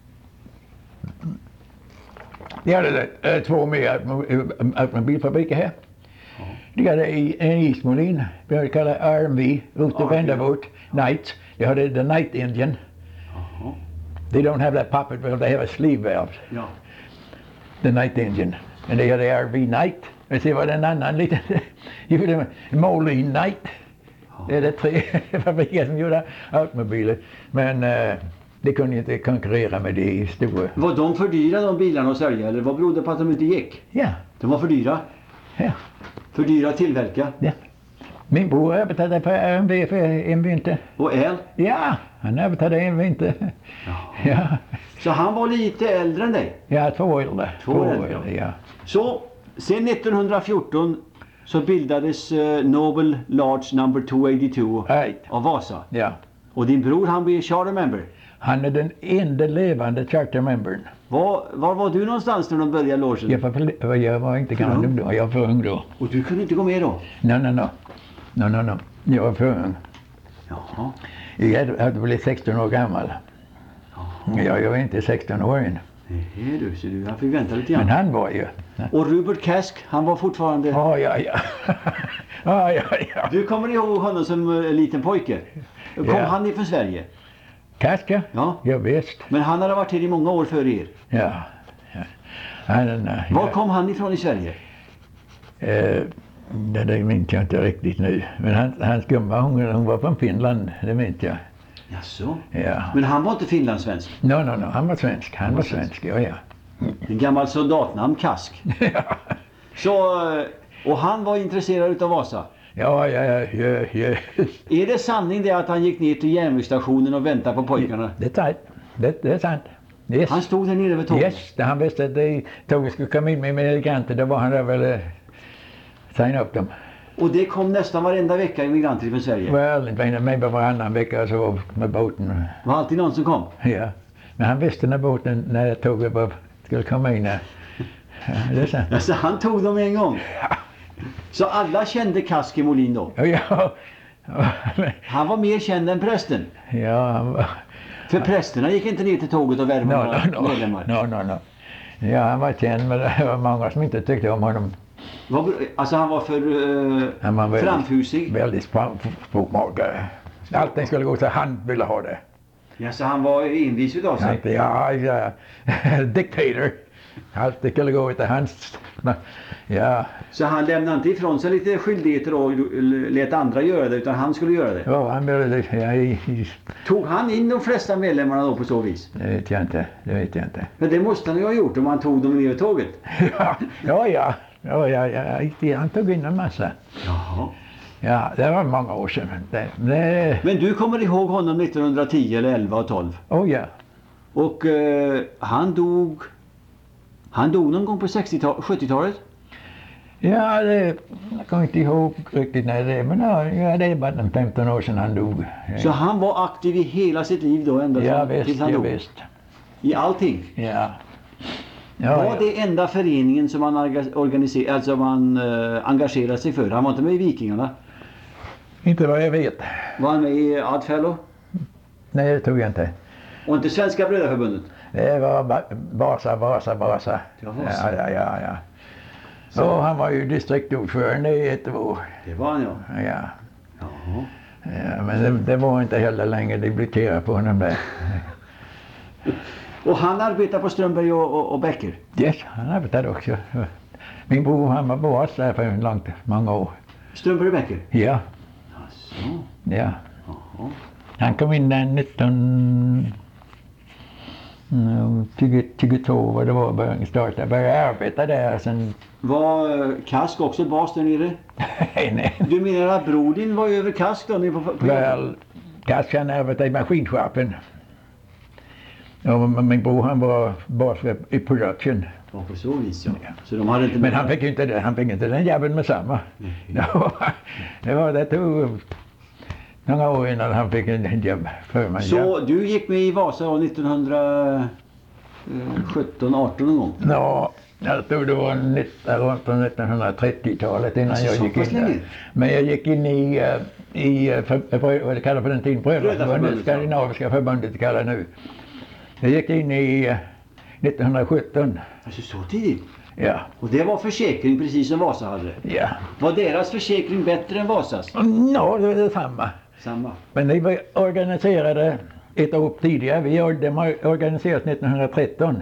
De hade äh, två mer automobilfabriker här. De hade i, en ismolin, vi kallar R M V, Rother Ja, Vandervoort, Knight. De hade the Knight engine. Jaha. They don't have that poppet valve, they have a sleeve valve, Ja. the Knight engine. And they had the R V Knight. Och så var det en annan liten, gjorde Moline Knight. Det är det tre fabriker som gjorde automobiler. Men uh, Det kunde inte konkurrera med det stora. Var de för dyra de bilarna att sälja eller vad berodde på att de inte gick? Ja. De var för dyra? Ja. För dyra att tillverka? Ja. Min bror arbetade på R M B för en vinter. Och el? Ja, han arbetade en vinter. Ja. Ja. Så han var lite äldre än dig? Ja, två år äldre. Två år äldre, ja. Så, sen nittonhundrafjorton så bildades uh, Nobel Large number tvåhundraåttiotvå Right. av Vasa. Ja. Och din bror han blev charter member. Han är den enda levande charter membern. Var, var var du någonstans när de började logen? Jag var, jag var inte gammal då, jag var för ung då. Och du kunde inte gå med då? Nej, nej, nej. Nej, nej, nej. Jag var för ung. Jaha. Jag hade, hade blivit sexton år gammal. Jaha. Ja, jag var inte sexton år än. Nej du, så du, han fick vänta lite grann. Men han var ju. Och Rupert Kask, han var fortfarande... Ja, ja, ja. Ja, ja, ja. Du kommer ihåg honom som uh, liten pojke? Kom Ja. han ifrån Sverige? Kaska? Ja. Ja, visst. Men han hade varit här i många år före er. Ja. Ja. Han, ja. Var kom han ifrån i Sverige? Eh, det, det minns jag inte riktigt nu. Men han, hans gumma, hon, hon var från Finland, det minns jag. Jaså? Ja. Men han var inte finlandssvensk? No, no, no, han var svensk. Han var svensk, ja, ja. En gammal soldatnamn, Kask. Ja. Så, uh, och han var intresserad utav Vasa? Ja, ja, ja, ja, ja. Är det sanning det att han gick ner till järnvägsstationen och väntade på pojkarna? Det är sant. Det, det är sant. Yes. Han stod där nere vid tåget? Yes, det han visste att det, tåget skulle komma in med migranter, då var han där väl uh, signa upp dem. Och det kom nästan varenda vecka immigranter från Sverige? Väl, inte med varannan vecka så med båten. Det var alltid någon som kom? Ja, men han visste när båten, när tåget var, skulle komma in. Ja, det är sant. Alltså, han tog dem en gång? Ja. Så alla kände Kask i Molin då? Ja, ja. Han var mer känd än prästen? Ja, han var... För prästerna gick inte ner till tåget och värvade No, no, no. medlemmar? No, no, no. Ja, han var känd, men det var många som inte tyckte om honom. Vad, alltså han var för uh, Han var väldigt, framfusig? väldigt språkmakare. Allting skulle gå så han ville ha det. Ja, så han var envis utav sig? Alltid, ja, ja. Dictator. Allt skulle gå till hans... Ja. Så han lämnade inte ifrån sig lite skyldigheter och lät andra göra det, utan han skulle göra det? Ja, han ville... Ja, i, i. Tog han in de flesta medlemmarna då på så vis? Det vet jag inte, det vet jag inte. Men det måste han ju ha gjort om han tog dem ner i tåget? Ja, ja, ja. Ja, ja, ja. Han tog in en massa. Jaha. Ja, det var många år sedan. Det, det... Men du kommer ihåg honom nittonhundratio eller elva och tolv? Oh ja. Och uh, han dog... Han dog någon gång på sjuttiotalet? Ja, det, jag kommer inte ihåg riktigt när det är, men ja, det är bara en femton år sedan han dog. Så han var aktiv i hela sitt liv då ända ja, fram, visst, tills han ja, dog? visst. I allting? Ja. Ja, var ja. det enda föreningen som han organiserade, alltså man uh, engagerade sig för? Han var inte med i Vikingarna? Inte vad jag vet. Var han med i Oddfellow? Nej, det tog jag inte. Och inte Svenska Brödraförbundet? Det var ba Vasa, Vasa, Vasa. Ja, Vasa. Ja, ja, ja, ja. Så. Och han var ju distriktordförande i ett år. Det var han, ja. Ja. Jaha. Ja, men det, det var inte heller länge det blev tera på honom där. Och han arbetar på Strömberg och, och, och Bäcker? Yes, han arbetade också. Min bror, han var boss där för en långt, många år. Strömberg och Bäcker? Ja. Alltså. Ja. Jaha. Han kom in där nitton tjugotvå vad det var början starta. Började arbeta där sen. Var uh, Kask också bas där nere? Nej, nej. Du menar att bror din var över Kask då? Nere på, på Väl, Kaskan arbetade i maskinschapen. Och min bror han var bas i production. Ja, på så vis ja. Så de hade inte Men han fick inte det, han fick inte den jobben med samma. Mm. Det var det tog några år innan han fick en jobb för mig. Så du gick med i Vasa nittonhundrasjutton arton någon gång? Ja, jag tror det var nittonhundratrettio-talet innan alltså, jag gick in där. Men jag gick in i, i för, för, vad det kallas på den tiden, Brödraförbundet, Skandinaviska förbundet kallar nu. Jag gick in i nittonhundrasjutton. Alltså så tidigt? Ja. Och det var försäkring precis som Vasa hade? Ja. Var deras försäkring bättre än Vasas? Ja, det är samma. Samma. Men de var organiserade ett år tidigare. Vi organiserades nittonhundratretton.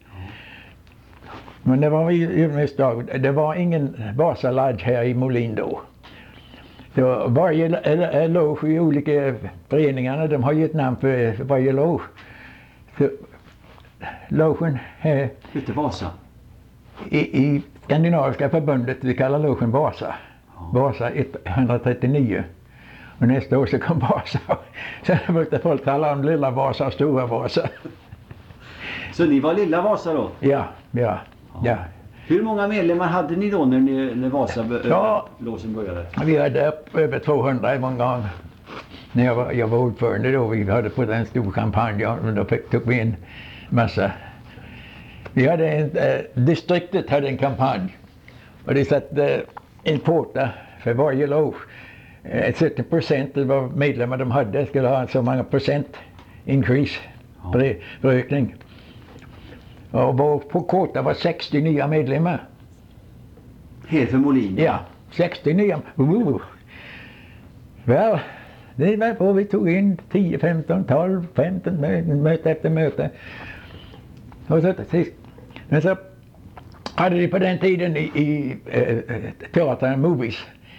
Men det var ju misstag. Det var ingen Vasa Lodge här i Molin då. Det var varje loge i olika föreningarna, de har ju ett namn för varje loge. Så, logen här Hette Vasa? i, i Skandinaviska förbundet, vi kallar logen Vasa. Ja. Vasa etthundratrettionio. Och nästa år så kom Vasa. Sen brukade folk tala om lilla Vasa och stora Vasa. Så ni var lilla Vasa då? Ja, ja, ja. Hur många medlemmar hade ni då när, ni, när Vasa Ja. låsen började? Vi hade upp över tvåhundra en gång. När jag var, jag var ordförande då, vi hade på en stor kampanj och då fick, tog vi en massa. Vi hade en, eh, distriktet hade en kampanj och det satt eh, en kvota för varje loge. Eh, trettio procent av vad medlemmar de hade skulle ha så många procent increase, Ja. förökning. Och vår på kvota var sextio nya medlemmar. Helt för Molin? Ja, sextio nya. Uh. Väl, det var på vi tog in tio, femton, tolv, femton möte efter möte. Och så till sist. Men så hade de på den tiden i, i äh, teatern movies.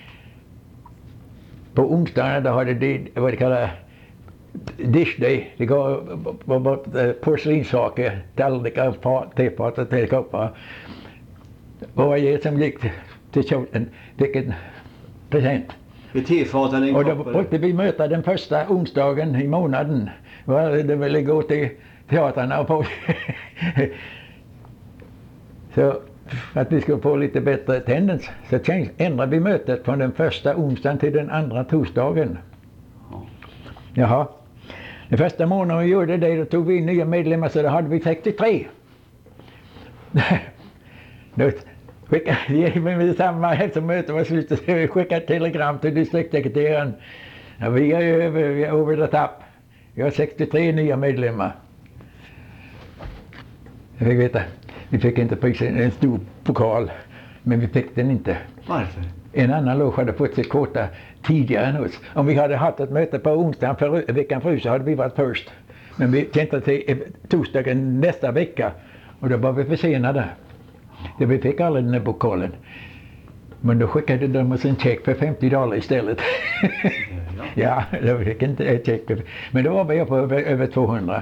På onsdagarna då hade de vad de kallar dish day. Det var bara porslinssaker, tallrikar, tefat och tekoppar. Varje som gick till kjolen fick en present. Ett tefat eller en Och kopp? då brukade vi möta den första onsdagen i månaden. Det ville gå till teatrarna och på. Så för att vi skulle få lite bättre attendance så ändrade vi mötet från den första onsdagen till den andra torsdagen. Ja. Jaha. Den första månaden vi gjorde det, då tog vi in nya medlemmar så då hade vi sextiotre. Då skickade vi med samma hälsomöte var slut så vi skickade ett telegram till distriktssekreteraren. Ja, vi är över, vi är over the top. Vi har sextiotre nya medlemmar. Jag fick veta, vi fick inte priset, en stor pokal, men vi fick den inte. Varför? En annan loge hade fått sitt kvota tidigare än oss. Om vi hade haft ett möte på onsdagen för veckan förut så hade vi varit först. Men vi tänkte till torsdagen nästa vecka och då var vi försenade. Så vi fick aldrig den här pokalen. Men då skickade de oss en check för femtio dollar istället. Ja, då fick inte ett check. Men då var vi på över, över tvåhundra.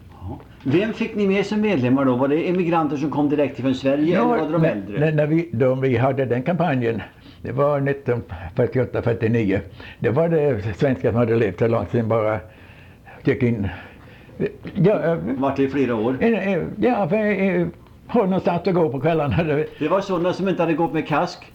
Vem fick ni med som medlemmar då? Var det emigranter som kom direkt från Sverige Ja, eller var det de när, äldre? när, när vi, då vi hade den kampanjen, det var nittonhundrafyrtioåtta fyrtionio. Det var det svenskar som hade levt så långt sedan bara gick in. Ja, Vart det i flera år? ja för har någonstans att gå på kvällarna. Det var sådana som inte hade gått med kask?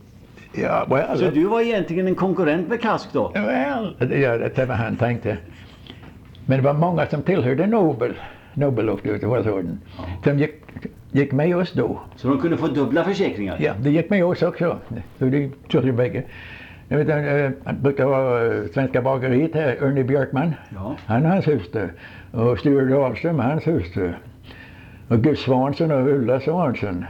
Ja, well, Så du var egentligen en konkurrent med kask då? Well, ja, det var han tänkte. Men det var många som tillhörde Nobel. Nobel och det var sådan. Ja. Som gick, gick med oss då. Så de kunde få dubbla försäkringar? Ja, det gick med oss också. Så det tog ju bägge. Jag vet, äh, han brukar vara Svenska bageriet här, Ernie Björkman. Ja. Han och hans hustru. Och Sture Dahlström, hans hustru. Och Gus Svansson och Ulla Svansson.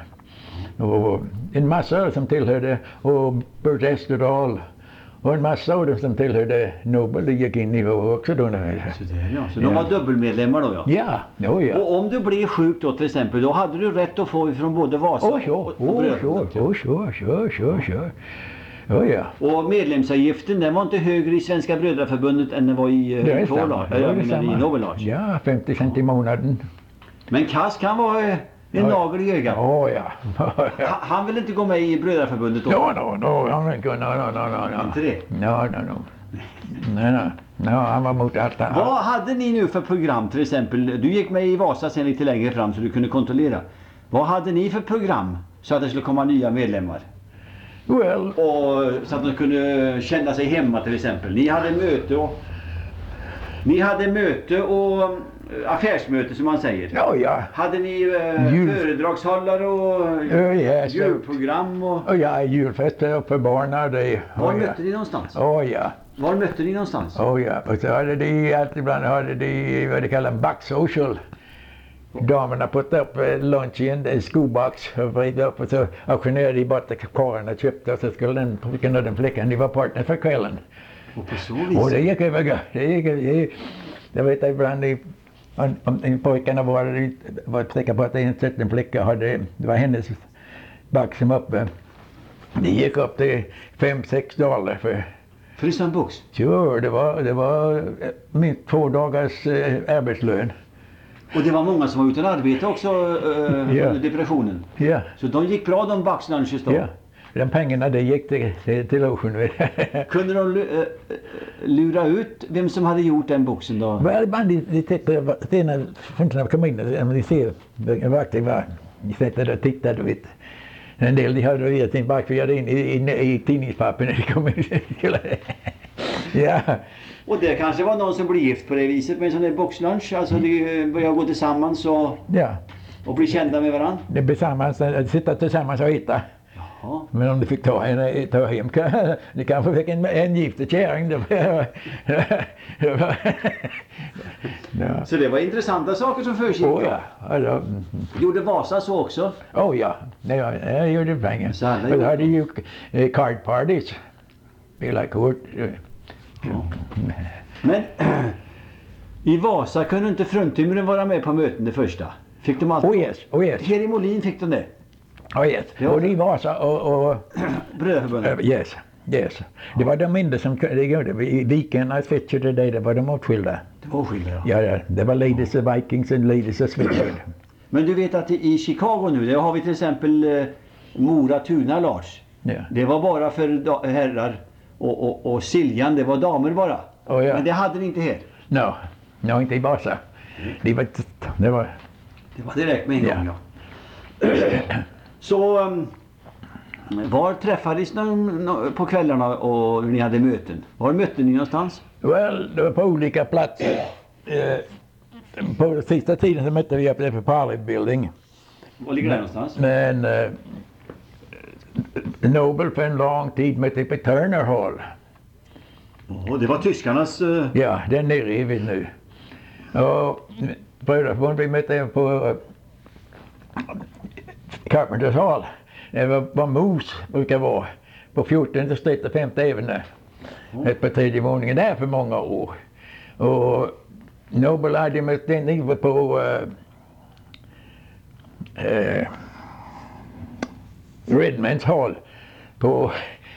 Och en massa som tillhörde, och Bert Esterdal. Och en massa av dem som tillhörde Nobel, det gick in i vår också då. Så, det, ja. Så de Ja. var dubbelmedlemmar då ja? Ja, ja, ja. Och om du blev sjuk då till exempel, då hade du rätt att få ifrån både Vasa Åh, ja, och, och åh, Bröderna. ja, ja, ja, ja, ja. Ja, ja. Och medlemsavgiften, den var inte högre i Svenska Brödraförbundet än den var i Det är uh, samma. Eller jag menar i Nobel Arts. Ja, femtio cent i månaden. Men kask han var uh, en Ja. nagel i ögat. Ja, ja. Ha, han vill inte gå med i Brödraförbundet då? Ja, no, no, han vill kunna, no, no, no, no. Inte det? Ja, no, no. Nej, nej. No, han var mot allt det här. Vad hade ni nu för program till exempel? Du gick med i Vasa sen lite längre fram så du kunde kontrollera. Vad hade ni för program så att det skulle komma nya medlemmar? Well, Och så att de kunde känna sig hemma till exempel. Ni hade möte och Ni hade möte och eh, affärsmöte som man säger. ja, ja. Hade ni eh, Jul- föredragshållare och Ja, ja, så- julprogram och... Och ja, julfest för barnen. Det, Var oh, ja. mötte ni någonstans? Oh, ja. Var mötte ni någonstans? Oh, ja. Och så hade de, alltid ibland hade de vad de kallar back social. Damerna puttade upp eh, lunch i en en skobox och vred upp och så auktionerade de bort karen och köpte och så skulle den flickan och den flickan, de var partner för kvällen. Och på så Och det vis. gick över gott. Det gick över. Jag vet ibland i, om, om pojkarna var, var säkra på att en sett en flicka hade, det var hennes back som uppe. Det gick upp till fem sex dollar för. För en sån box? Sure, det var, det var minst två dagars eh, arbetslön. Och det var många som var utan arbete också uh, Ja. under depressionen. Ja, Så de gick bra de Bucks-lunches då. ja. De pengarna det gick till, till, till logen. Kunde de lu- uh, lura ut vem som hade gjort den boxen då? Väl, man, de, de tittade, sen när kom in, de ser vart det var. De satt där och tittade, vet. En del de hade via sin bakfyra in i, i, i tidningspapper när de kom in. Ja. Och det kanske var någon som blev gift på det viset med en sån där boxlunch. Alltså de började gå tillsammans och, Ja, och bli kända med varandra. de tillsammans, sitta tillsammans och äta. Ja. Men om du fick ta, en, ta hem, du kanske fick en, en gift kärring. Ja. Så det var intressanta saker som försiggick. Oh, ja. Alltså, Gjorde Vasa så också? oh ja, det var, jag gjorde pengar. Så alla Och då gjorde- hade ju eh, card parties. Spela kort. Ja. Men i Vasa kunde inte fruntimren vara med på möten det första. Fick de alltid? Oh yes, oh yes, Här i Molin fick de det. oh yes. Ja. Och det var så, och, och Brödförbundet. uh, yes, yes. Det var de enda som kunde göra det. I Viken, Switchard och det, det var de åtskilda. Det var skillnad. Ja. Ja, ja, det var Ladies of Vikings och Ladies of Switchard. Men du vet att i i Chicago nu, där har vi till exempel eh, Mora Tuna Lars. Ja. Det var bara för da- herrar och, och, och Siljan, det var damer bara. Oh, ja. Men det hade ni inte här. No, no, inte i Vasa. Det var, det var, Det var direkt med en Ja. gång, ja. Så um, var träffades ni nå- på kvällarna och när ni hade möten? Var mötte ni någonstans? well, det var på olika platser. Eh, på sista tiden så mötte vi upp där på Parley Building. Var ligger det någonstans? Men eh, Nobel för en lång tid mötte på Turner Hall. Oh, det var tyskarnas... Uh, Ja, den nere är vi nu. Och Brödraförbundet vi mötte på eh, Carpenters Hall. Det var var Mos brukar vara. På fjortonde street och femte Avenue. Ett på tredje våningen där för många år. Och Nobel hade mött den nere på uh, uh, Redmans Hall på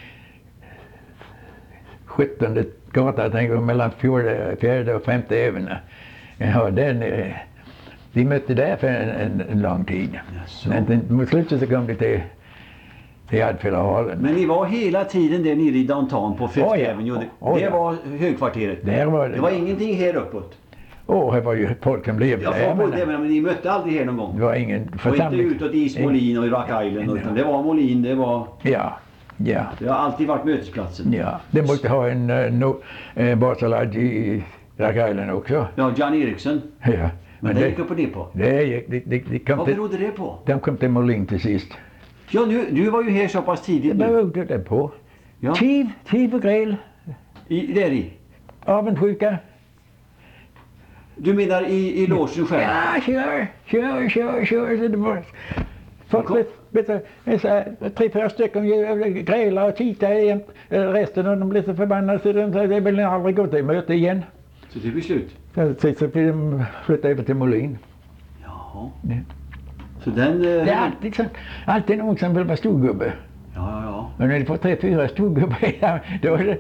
sjuttonde gatan, tänker jag, mellan fjärde, fjärde och femte Avenue. Ja, den, eh, de mötte där för en, en, en lång tid. Jaså. Men den- mot slutet så kom de till, till Adfällahallen. men ni var hela tiden där nere i downtown på Fifth Oh, ja. Avenue. Det, Oh, det ja. var högkvarteret. Där var det. Det var ingenting här uppåt. Åh, det var ju folk som levde Jag där. får både, Men, men ni mötte aldrig här någon gång. det var ingen Och inte församling. utåt i East Molin och i Rock Island. Utan det var Molin, det var... Ja, ja, Det har alltid varit mötesplatsen. ja. De måste ha en uh, no, uh, Basalad i Rock Island också. Ja, John Eriksson. Ja. Men Men det det, gick upp på det på. det, gick- de, de, de, kom Vad till, berodde det på? de kom till Molin till sist. Ja, nu, du var ju här så pass tidigt Det nu. berodde det på. Ja. Kiv, kiv och gräl, I, där i. avundsjuka. Du menar i, i logen själv? Ja, kör, kör, kör, kör. Så det var, folk Kom. vet, vet, du, så här, tre, fyra stycken grälade och titade igen. Resten av dem blev så förbannade så de sa, det vill aldrig gå till möte igen. Så det blir slut? Så till så fick de flytta över till Molin. Jaha. Ja. Så den... eh, Det är alltid, så, alltid någon som vill vara storgubbe. Ja, ja, Och när du får tre, fyra storgubbar, ja, då är det...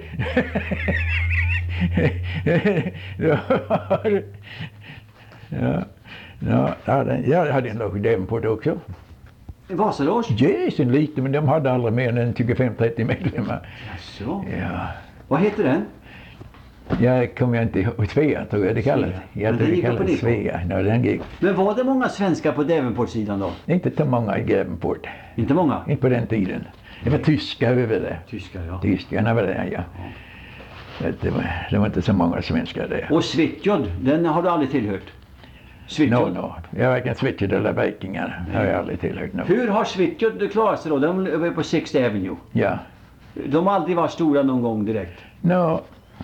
då har du... Ja, ja, ja, den- jag hade en låg Davenport också. ja. Vasaloge? Jäsen lite, men de hade aldrig mer än tjugofem trettio medlemmar. Jaså. Ja, Vad heter den? jag kommer inte ihåg. Svea tror jag det kallas. Svea. Jag Men tror den det gick upp på kallas Nippon. Svea. Ja, den gick. Men var det många svenskar på Davenport-sidan då? Inte så många i Davenport. Inte många? Inte på den tiden. Det var tyskar över det. Tyskar, ja. Tyskarna var där, ja. Det var, det var inte så många svenskar där. Och Svitjod, den har du aldrig tillhört? No, Svitjod? no. Jag varken Switchard eller Vikingar. Har jag aldrig tillhört. No. Hur har Svitjod klarat sig då? De var på Sixth Avenue. Ja. De har aldrig varit stora någon gång direkt. No.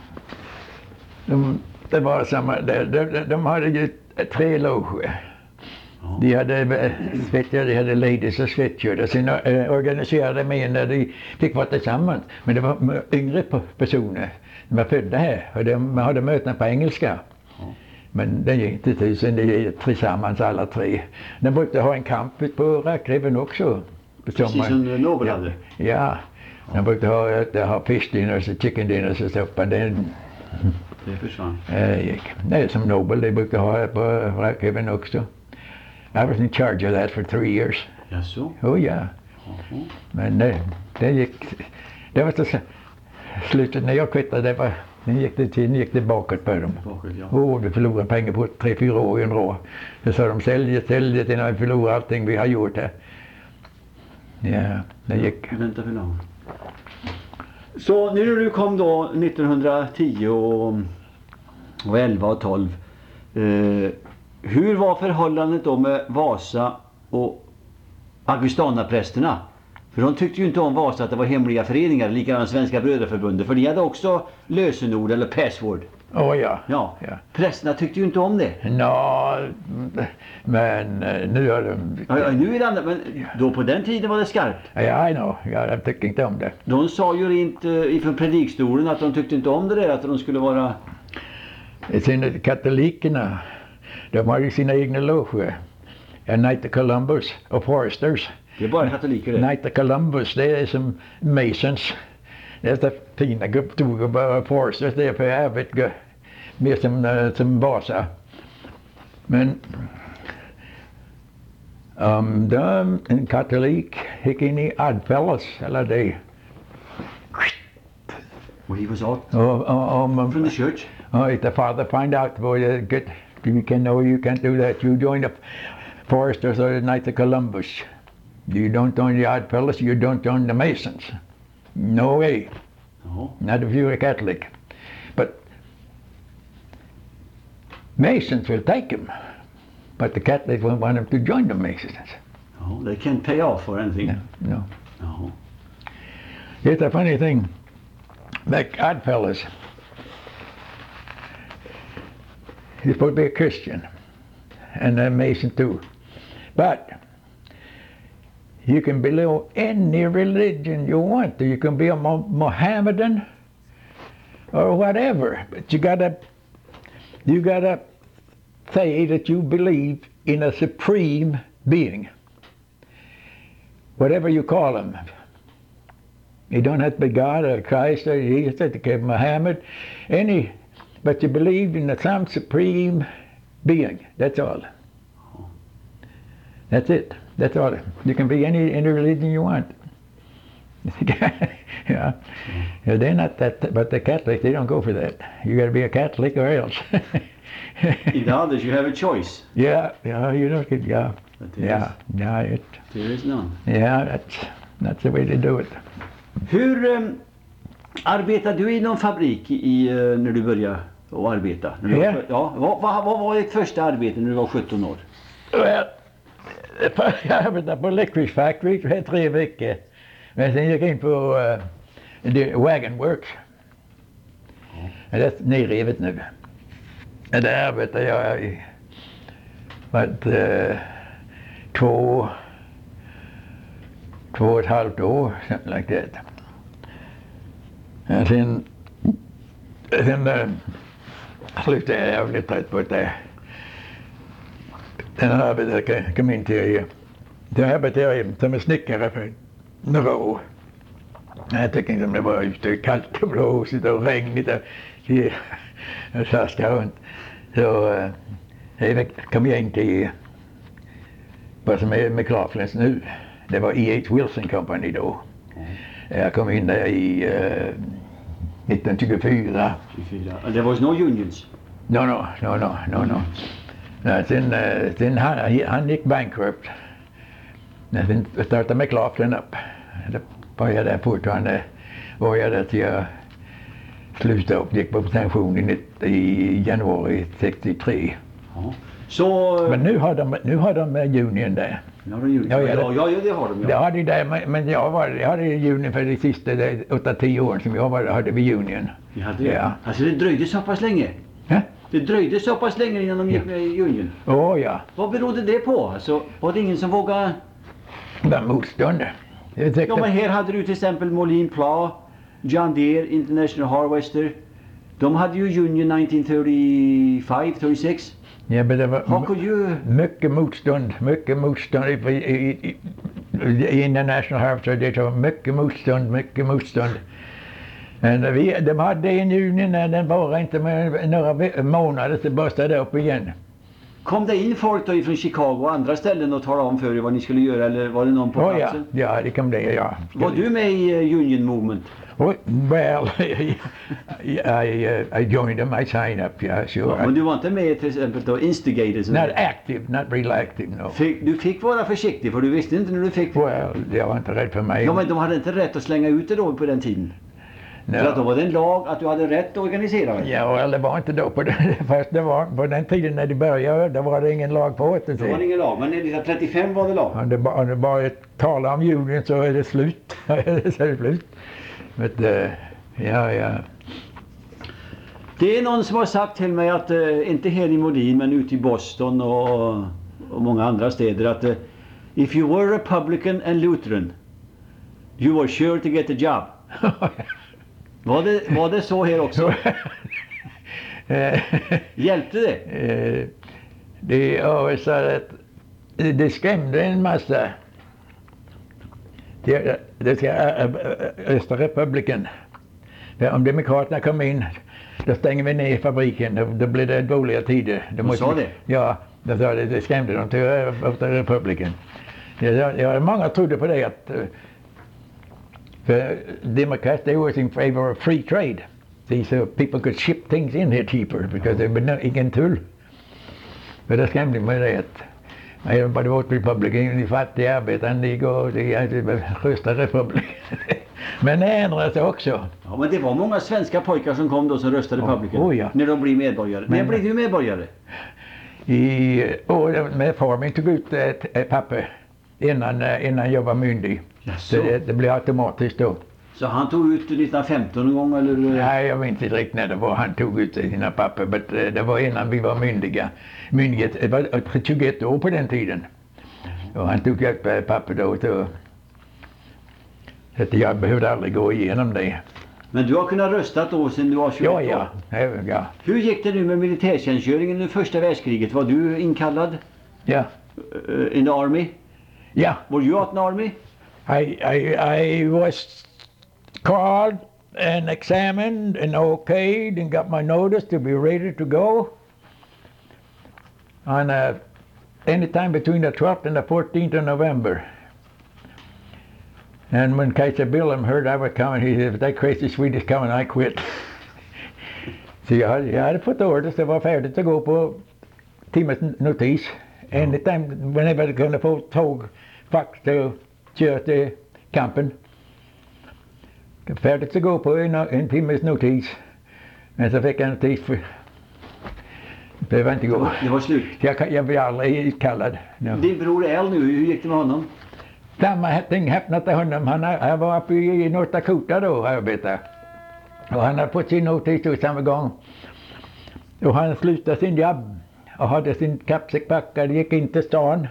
De, det var samma där. De, de, de hade ju tre loger. De hade Switchard, de hade Ladies och Switchard. Och sen äh, organiserade de en när de fick vara tillsammans. Men det var m- yngre p- personer. De var födda här och de hade möten på engelska. Men det gick inte tusen, det gick tillsammans alla tre. De brukade ha en kamp på Rackreven också. På Precis sommaren. som Nobel Ja. hade. Ja, de brukade ha, ha fish dinners och chicken dinners och så. Men det, Det försvann. Eh, gick. Det är som Nobel, de brukar ha på Rakhyven också. I was in charge of that for three years. Jaså? Oh ja. Jaha. Men det, det gick, det var så slutet när jag kvittade, det var, det gick det till, gick det bakåt på dem. Bakåt, ja. Och vi förlorade pengar på tre, fyra år i en rad. Så sa de, sälj, sälj det innan vi förlorar allting vi har gjort här. Ja, det gick. Vänta för långt. Så nu när du kom då nittonhundratio och, och elva och tolv. Eh, hur var förhållandet då med Vasa och Augustana-prästerna? För de tyckte ju inte om Vasa att det var hemliga föreningar, likadant Svenska Brödraförbundet. För de hade också lösenord eller password. Åh oh, ja. Ja. Ja. Prästerna tyckte ju inte om det. Nå, men eh, nu har de... Ja, ja, nu är det andra, men då på den tiden var det skarpt. Ja, I know. Ja, de tycker inte om det. De sa ju rent uh, ifrån predikstolen att de tyckte inte om det där, att de skulle vara... Sen katolikerna, de har ju sina egna loger. Ja, Knight of Columbus och Foresters. Det är bara katoliker det. Knight of Columbus, det är som Masons. Det är så fina gubbtugor och Foresters, det är för övrigt mer som, uh, som Vasa. Men um, de, en katolik gick in i Oddfellows, eller det. Och he was out Och, och, och, from the church. oh, if the father find out, boy, uh, get, you can know you can't do that. You join the Foresters or the Knights of Columbus. You don't join the Oddfellows, you don't join the Masons. No way. Jaha. Not if you're a Catholic. But Masons will take him. But the Catholics won't want him to join the Masons. Jaha, they can't pay off for anything. No, no. Jaha. It's a funny thing. Like Oddfellows, he's supposed to be a Christian. And a Mason too. But you can belong any religion you want to. You can be a Mo- Mohammedan or whatever. But you gotta, you gotta say that you believe in a supreme being. Whatever you call him. You don't have to be God or Christ or Jesus or Muhammad. Any, but you believe in some supreme being. That's all. That's it. That's all. You can be any any religion you want. yeah. yeah, they're not that, but the Catholics, they don't go for that. You got to be a Catholic or else. In the others you have a choice. Yeah, yeah, you don't get, yeah, But there yeah, yeah, it, is, there is none. yeah, that's that's the way they do it. Hur um, arbetar du i någon fabrik i, uh, när du började att arbeta? När du Ja. var, ja. Vad, vad, vad var ditt första arbete när du var sjutton år? Well, jag arbetade på Electric Factory för tre veckor. Men sen gick jag in på uh, the Wagon Works. Det är nedrivet nu. Där arbetade jag i vad, uh, två, två och ett halvt år, something like that. Och sen, sen uh, slutade jag, jag blev trött på det. Den arbetet kom in till, till arbetade jag som en snickare för några år. Jag tyckte inte om det var ute kallt och blåsigt och regnigt och slaskade runt. Så äh, kom jag in till vad som är McLaughlins nu. Det var E H Wilson Company då. Mm. Jag kom in där i äh, nittonhundratjugofyra. tjugofyra. Det var no unions? No, no, no, no, no, no. Ja, sen, sen han, han gick bankrupt. Sen startade McLaughlin upp. Det var jag där fortfarande. Var jag där till jag slutade upp. Gick på pension i, i januari sextiotre. Ja. Så, men nu har de, nu har de union där. Ja, de union. Ja, Ja, ja, ja, ja, det har de. Ja. Det har de där, men jag, var, jag hade union för de sista åtta tio åren som jag var, hade vi union. Vi hade, ja. Alltså det dröjde så pass länge. Ja? Det dröjde så pass länge innan de gick med i union. Åh oh, ja. Vad berodde det på? Alltså, var det ingen som vågade... Det var motstånd. Ja, men här hade du till exempel Moline Plough, John Deere, International Harvester. De hade ju union nitton thirty-five, thirty-six. Ja, men det var How could you... mycket motstånd, mycket motstånd i, i, i, i International Harvester. Det var mycket motstånd, mycket motstånd. Men vi, de hade en union, den var inte med några ve- månader så började det upp igen. Kom det in folk då från Chicago och andra ställen och talade om för er vad ni skulle göra, eller var det någon på Oh, ja, platsen? ja, det kom det, ja. Var du med i uh, Union Movement? Oh, well, I, uh, I joined them, I signed up, yeah, sure. Ja, men du var inte med till exempel då instigators? Not active, not real active, no. Fick, du fick vara försiktig för du visste inte när du fick... Well, jag var inte rädd för mig. Ja, men de hade inte rätt att slänga ut det då på den tiden? No. För att då var det en lag att du hade rätt att organisera dig? Ja, well, det var inte då på den, fast det var på den tiden när de började, då var det ingen lag på det. Det var ingen lag, men nittonhundratrettiofem var det lag? Om det bara, om det bara talar om julen så är det slut. så är det slut. Men, uh, ja, ja. Det är någon som har sagt till mig att, uh, inte här i Modin men ute i Boston och, och många andra städer, att uh, if you were Republican and Lutheran, you were sure to get a job. Var det, var det så här också? Hjälpte det? Uh, det, ja, så att, det skrämde en massa. Det, det ska Östra Republiken. Om demokraterna kom in, då stänger vi ner fabriken. Då, då blir det dåliga tider. De måste, sa det? Ja, då sa det, det skrämde dem till Östra Republiken. Ja, ja, många trodde på det att för Democrats, they was in favor of free trade. See, so people could ship things in here cheaper because there was no, ingen tull. Men det skrämde mig det att everybody vote Republican, de fattiga arbetarna, de går, de röstar Republican. Men det ändrade sig också. Ja, men det var många svenska pojkar som kom då som röstade Republican. Oh, ja. När de blev medborgare. Men, när blev du medborgare? I, och med far min tog ut ett, ett papper innan, innan jag var myndig. Så det, det blev automatiskt då. Så han tog ut nittonhundrafemton någon gång eller? Nej, jag vet inte riktigt när det var han tog ut sina papper. Men det var innan vi var myndiga. Myndighet, det var tjugoett år på den tiden. Och han tog ut papper då. Så, så att jag behövde aldrig gå igenom det. Men du har kunnat rösta då sedan du var tjugoett år? Ja, ja. ja. Hur gick det nu med militärtjänstgöringen under första världskriget? Var du inkallad? Ja. Uh, in the army? Ja. Were you out in the army? I, I, I was called and examined and okayed and got my notice to be ready to go on uh, any time between the twelfth and the fourteenth of November. And when Kaiser Wilhelm heard I was coming, he said, if that crazy Swede is coming, I quit. Så jag, jag hade fått order, så det var färdigt att gå på timmes notis. Anytime, whenever jag kunde få tåg, fax till köra till kampen. Färdigt att gå på en, en timmes notis. Men så fick jag notis för... Det var inte gå. Det var slut. Jag, jag blev aldrig utkallad. No. Din bror El nu, hur gick det med honom? Samma ting hände till honom. Han, han var uppe i North Dakota då och arbetade. Och han hade fått sin notis då samma gång. Och han slutade sin jobb. Och hade sin kappsäck packad, gick in till stan.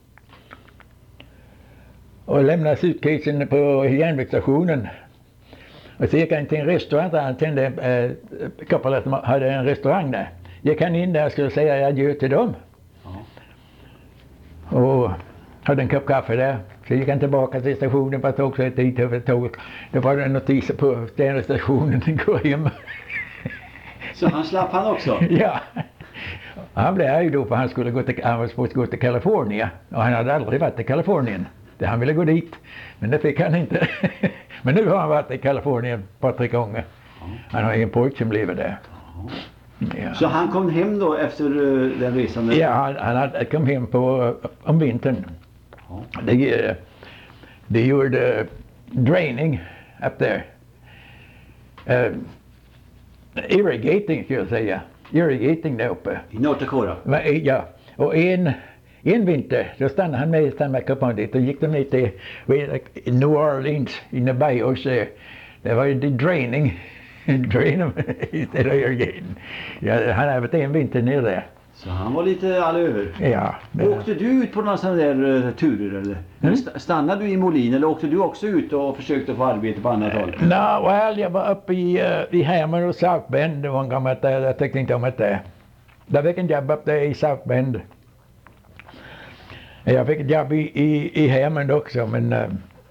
Och lämnade suitcasen på järnvägsstationen. Och så gick han till en restaurang där han kände äh, kopplar som hade en restaurang där. Gick han in där och skulle säga adjö till dem. Ja. Och hade en kopp kaffe där. Så gick han tillbaka till stationen på tågsättet dit över tåget. Det var en notis på den stationen den går hem. Så han slapp han också? Ja. Han blev arg då för han skulle gå till, han var supposed gå till Kalifornien. Och han hade aldrig varit i Kalifornien. Det han ville gå dit. Men det fick han inte. Men nu har han varit i Kalifornien ett par, tre gånger. Han har en pojk som lever där. Ja. Så han kom hem då efter uh, den resan? Ja, han, han hade kom hem på uh, om vintern. Ja. Det, det gjorde draining up there. Uh, irrigating skulle jag säga. Irrigating där uppe. I North Dakota? Ja, och en, en vinter så stannade han med samma kappan dit och gick de ner till New Orleans i Bayous. Det var ju draining. Drain istället för irrigating. Ja, han hade varit en vinter ner där. Så han var lite all över? Ja. Åkte du ut på några sådana där uh, turer eller? Mm. Stannade du i Molin eller åkte du också ut och försökte få arbete på annat håll? No, well, jag var uppe i, uh, i Hammond och South Bend. Det var en gång att jag tyckte inte om att det. Jag fick en jobb upp där i South Bend. Jag fick ett jobb i, i, i Hammond också, men uh,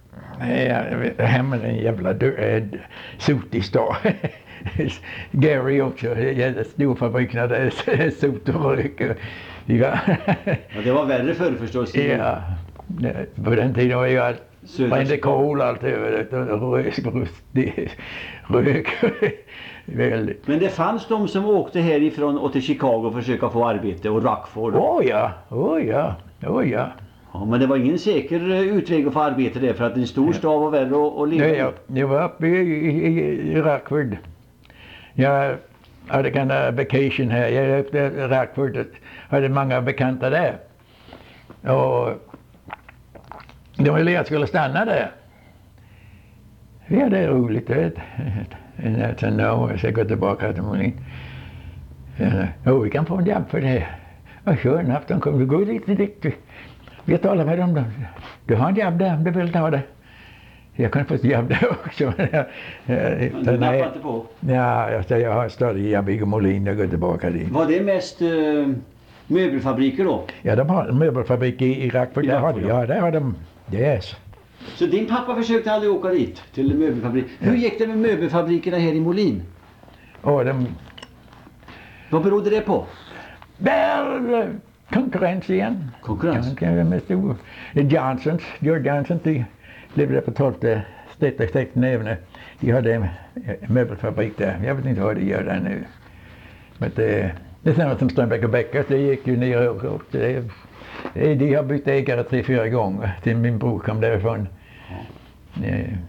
Ja, hemma en jävla dö- sotig stad. Gary också, en stor fabrik när det är sot och rök. Ja. Ja, det var värre förr förstås. Ja, på den tiden var jag Södra brände Chicago. kol allt över det och rök, rustig rök. Väldigt. Men det fanns de som åkte härifrån och till Chicago för att försöka få arbete och Rockford. Åh oh, ja, åh oh, ja, åh oh, ja. Ja, men det var ingen säker utväg att få arbete där för att en stor stad var värre att, att leva Nej, i. jag, jag var uppe i, i, i Rockford. Jag hade kanske vacation här. Jag är uppe i Rockford och hade många bekanta där. Och de ville att jag skulle stanna där. Ja, det är roligt. Det. Och sen då så jag går tillbaka till Molin. Ja, vi kan få en jobb för det. Och sure enough, de kommer gå dit dit. Vi talar med dem då. Du har en jobb där om du vill ta det. Jag kan få ett jobb där också. Men du nappade inte på? Ja, jag säger jag har större jobb i Molin och går tillbaka dit. Var det mest uh, möbelfabriker då? Ja, de har en möbelfabrik i Rockford. Där har de, ja, där har de. Yes. Så din pappa försökte aldrig åka dit till möbelfabrik. Hur gick det med möbelfabrikerna här i Molin? Och de... Vad berodde det på? Där, konkurrens igen. Konkurrens? Ja, med stor. Johnsons, George Johnson, de levde på tolfte stekten även. De hade en möbelfabrik där. Jag vet inte vad de gör där nu. Men det, det är samma som Strömbäck och Bäckers. Det gick ju ner och, och det, de har bytt ägare tre, fyra gånger. Till min bror kom därifrån. Ja.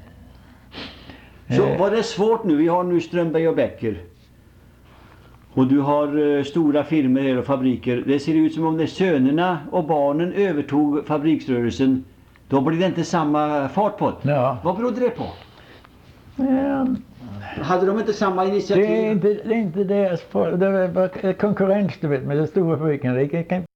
Så var det svårt nu? Vi har nu Strömberg och Bäcker. Och du har uh, stora firmor här och fabriker. Det ser ut som om när sönerna och barnen övertog fabriksrörelsen, då blir det inte samma fart på det. Ja. Vad berodde det på? Ja. Hade de inte samma initiativ? Det är inte, det är inte deras fel. Det var konkurrens, du vet, med de stora fabrikerna.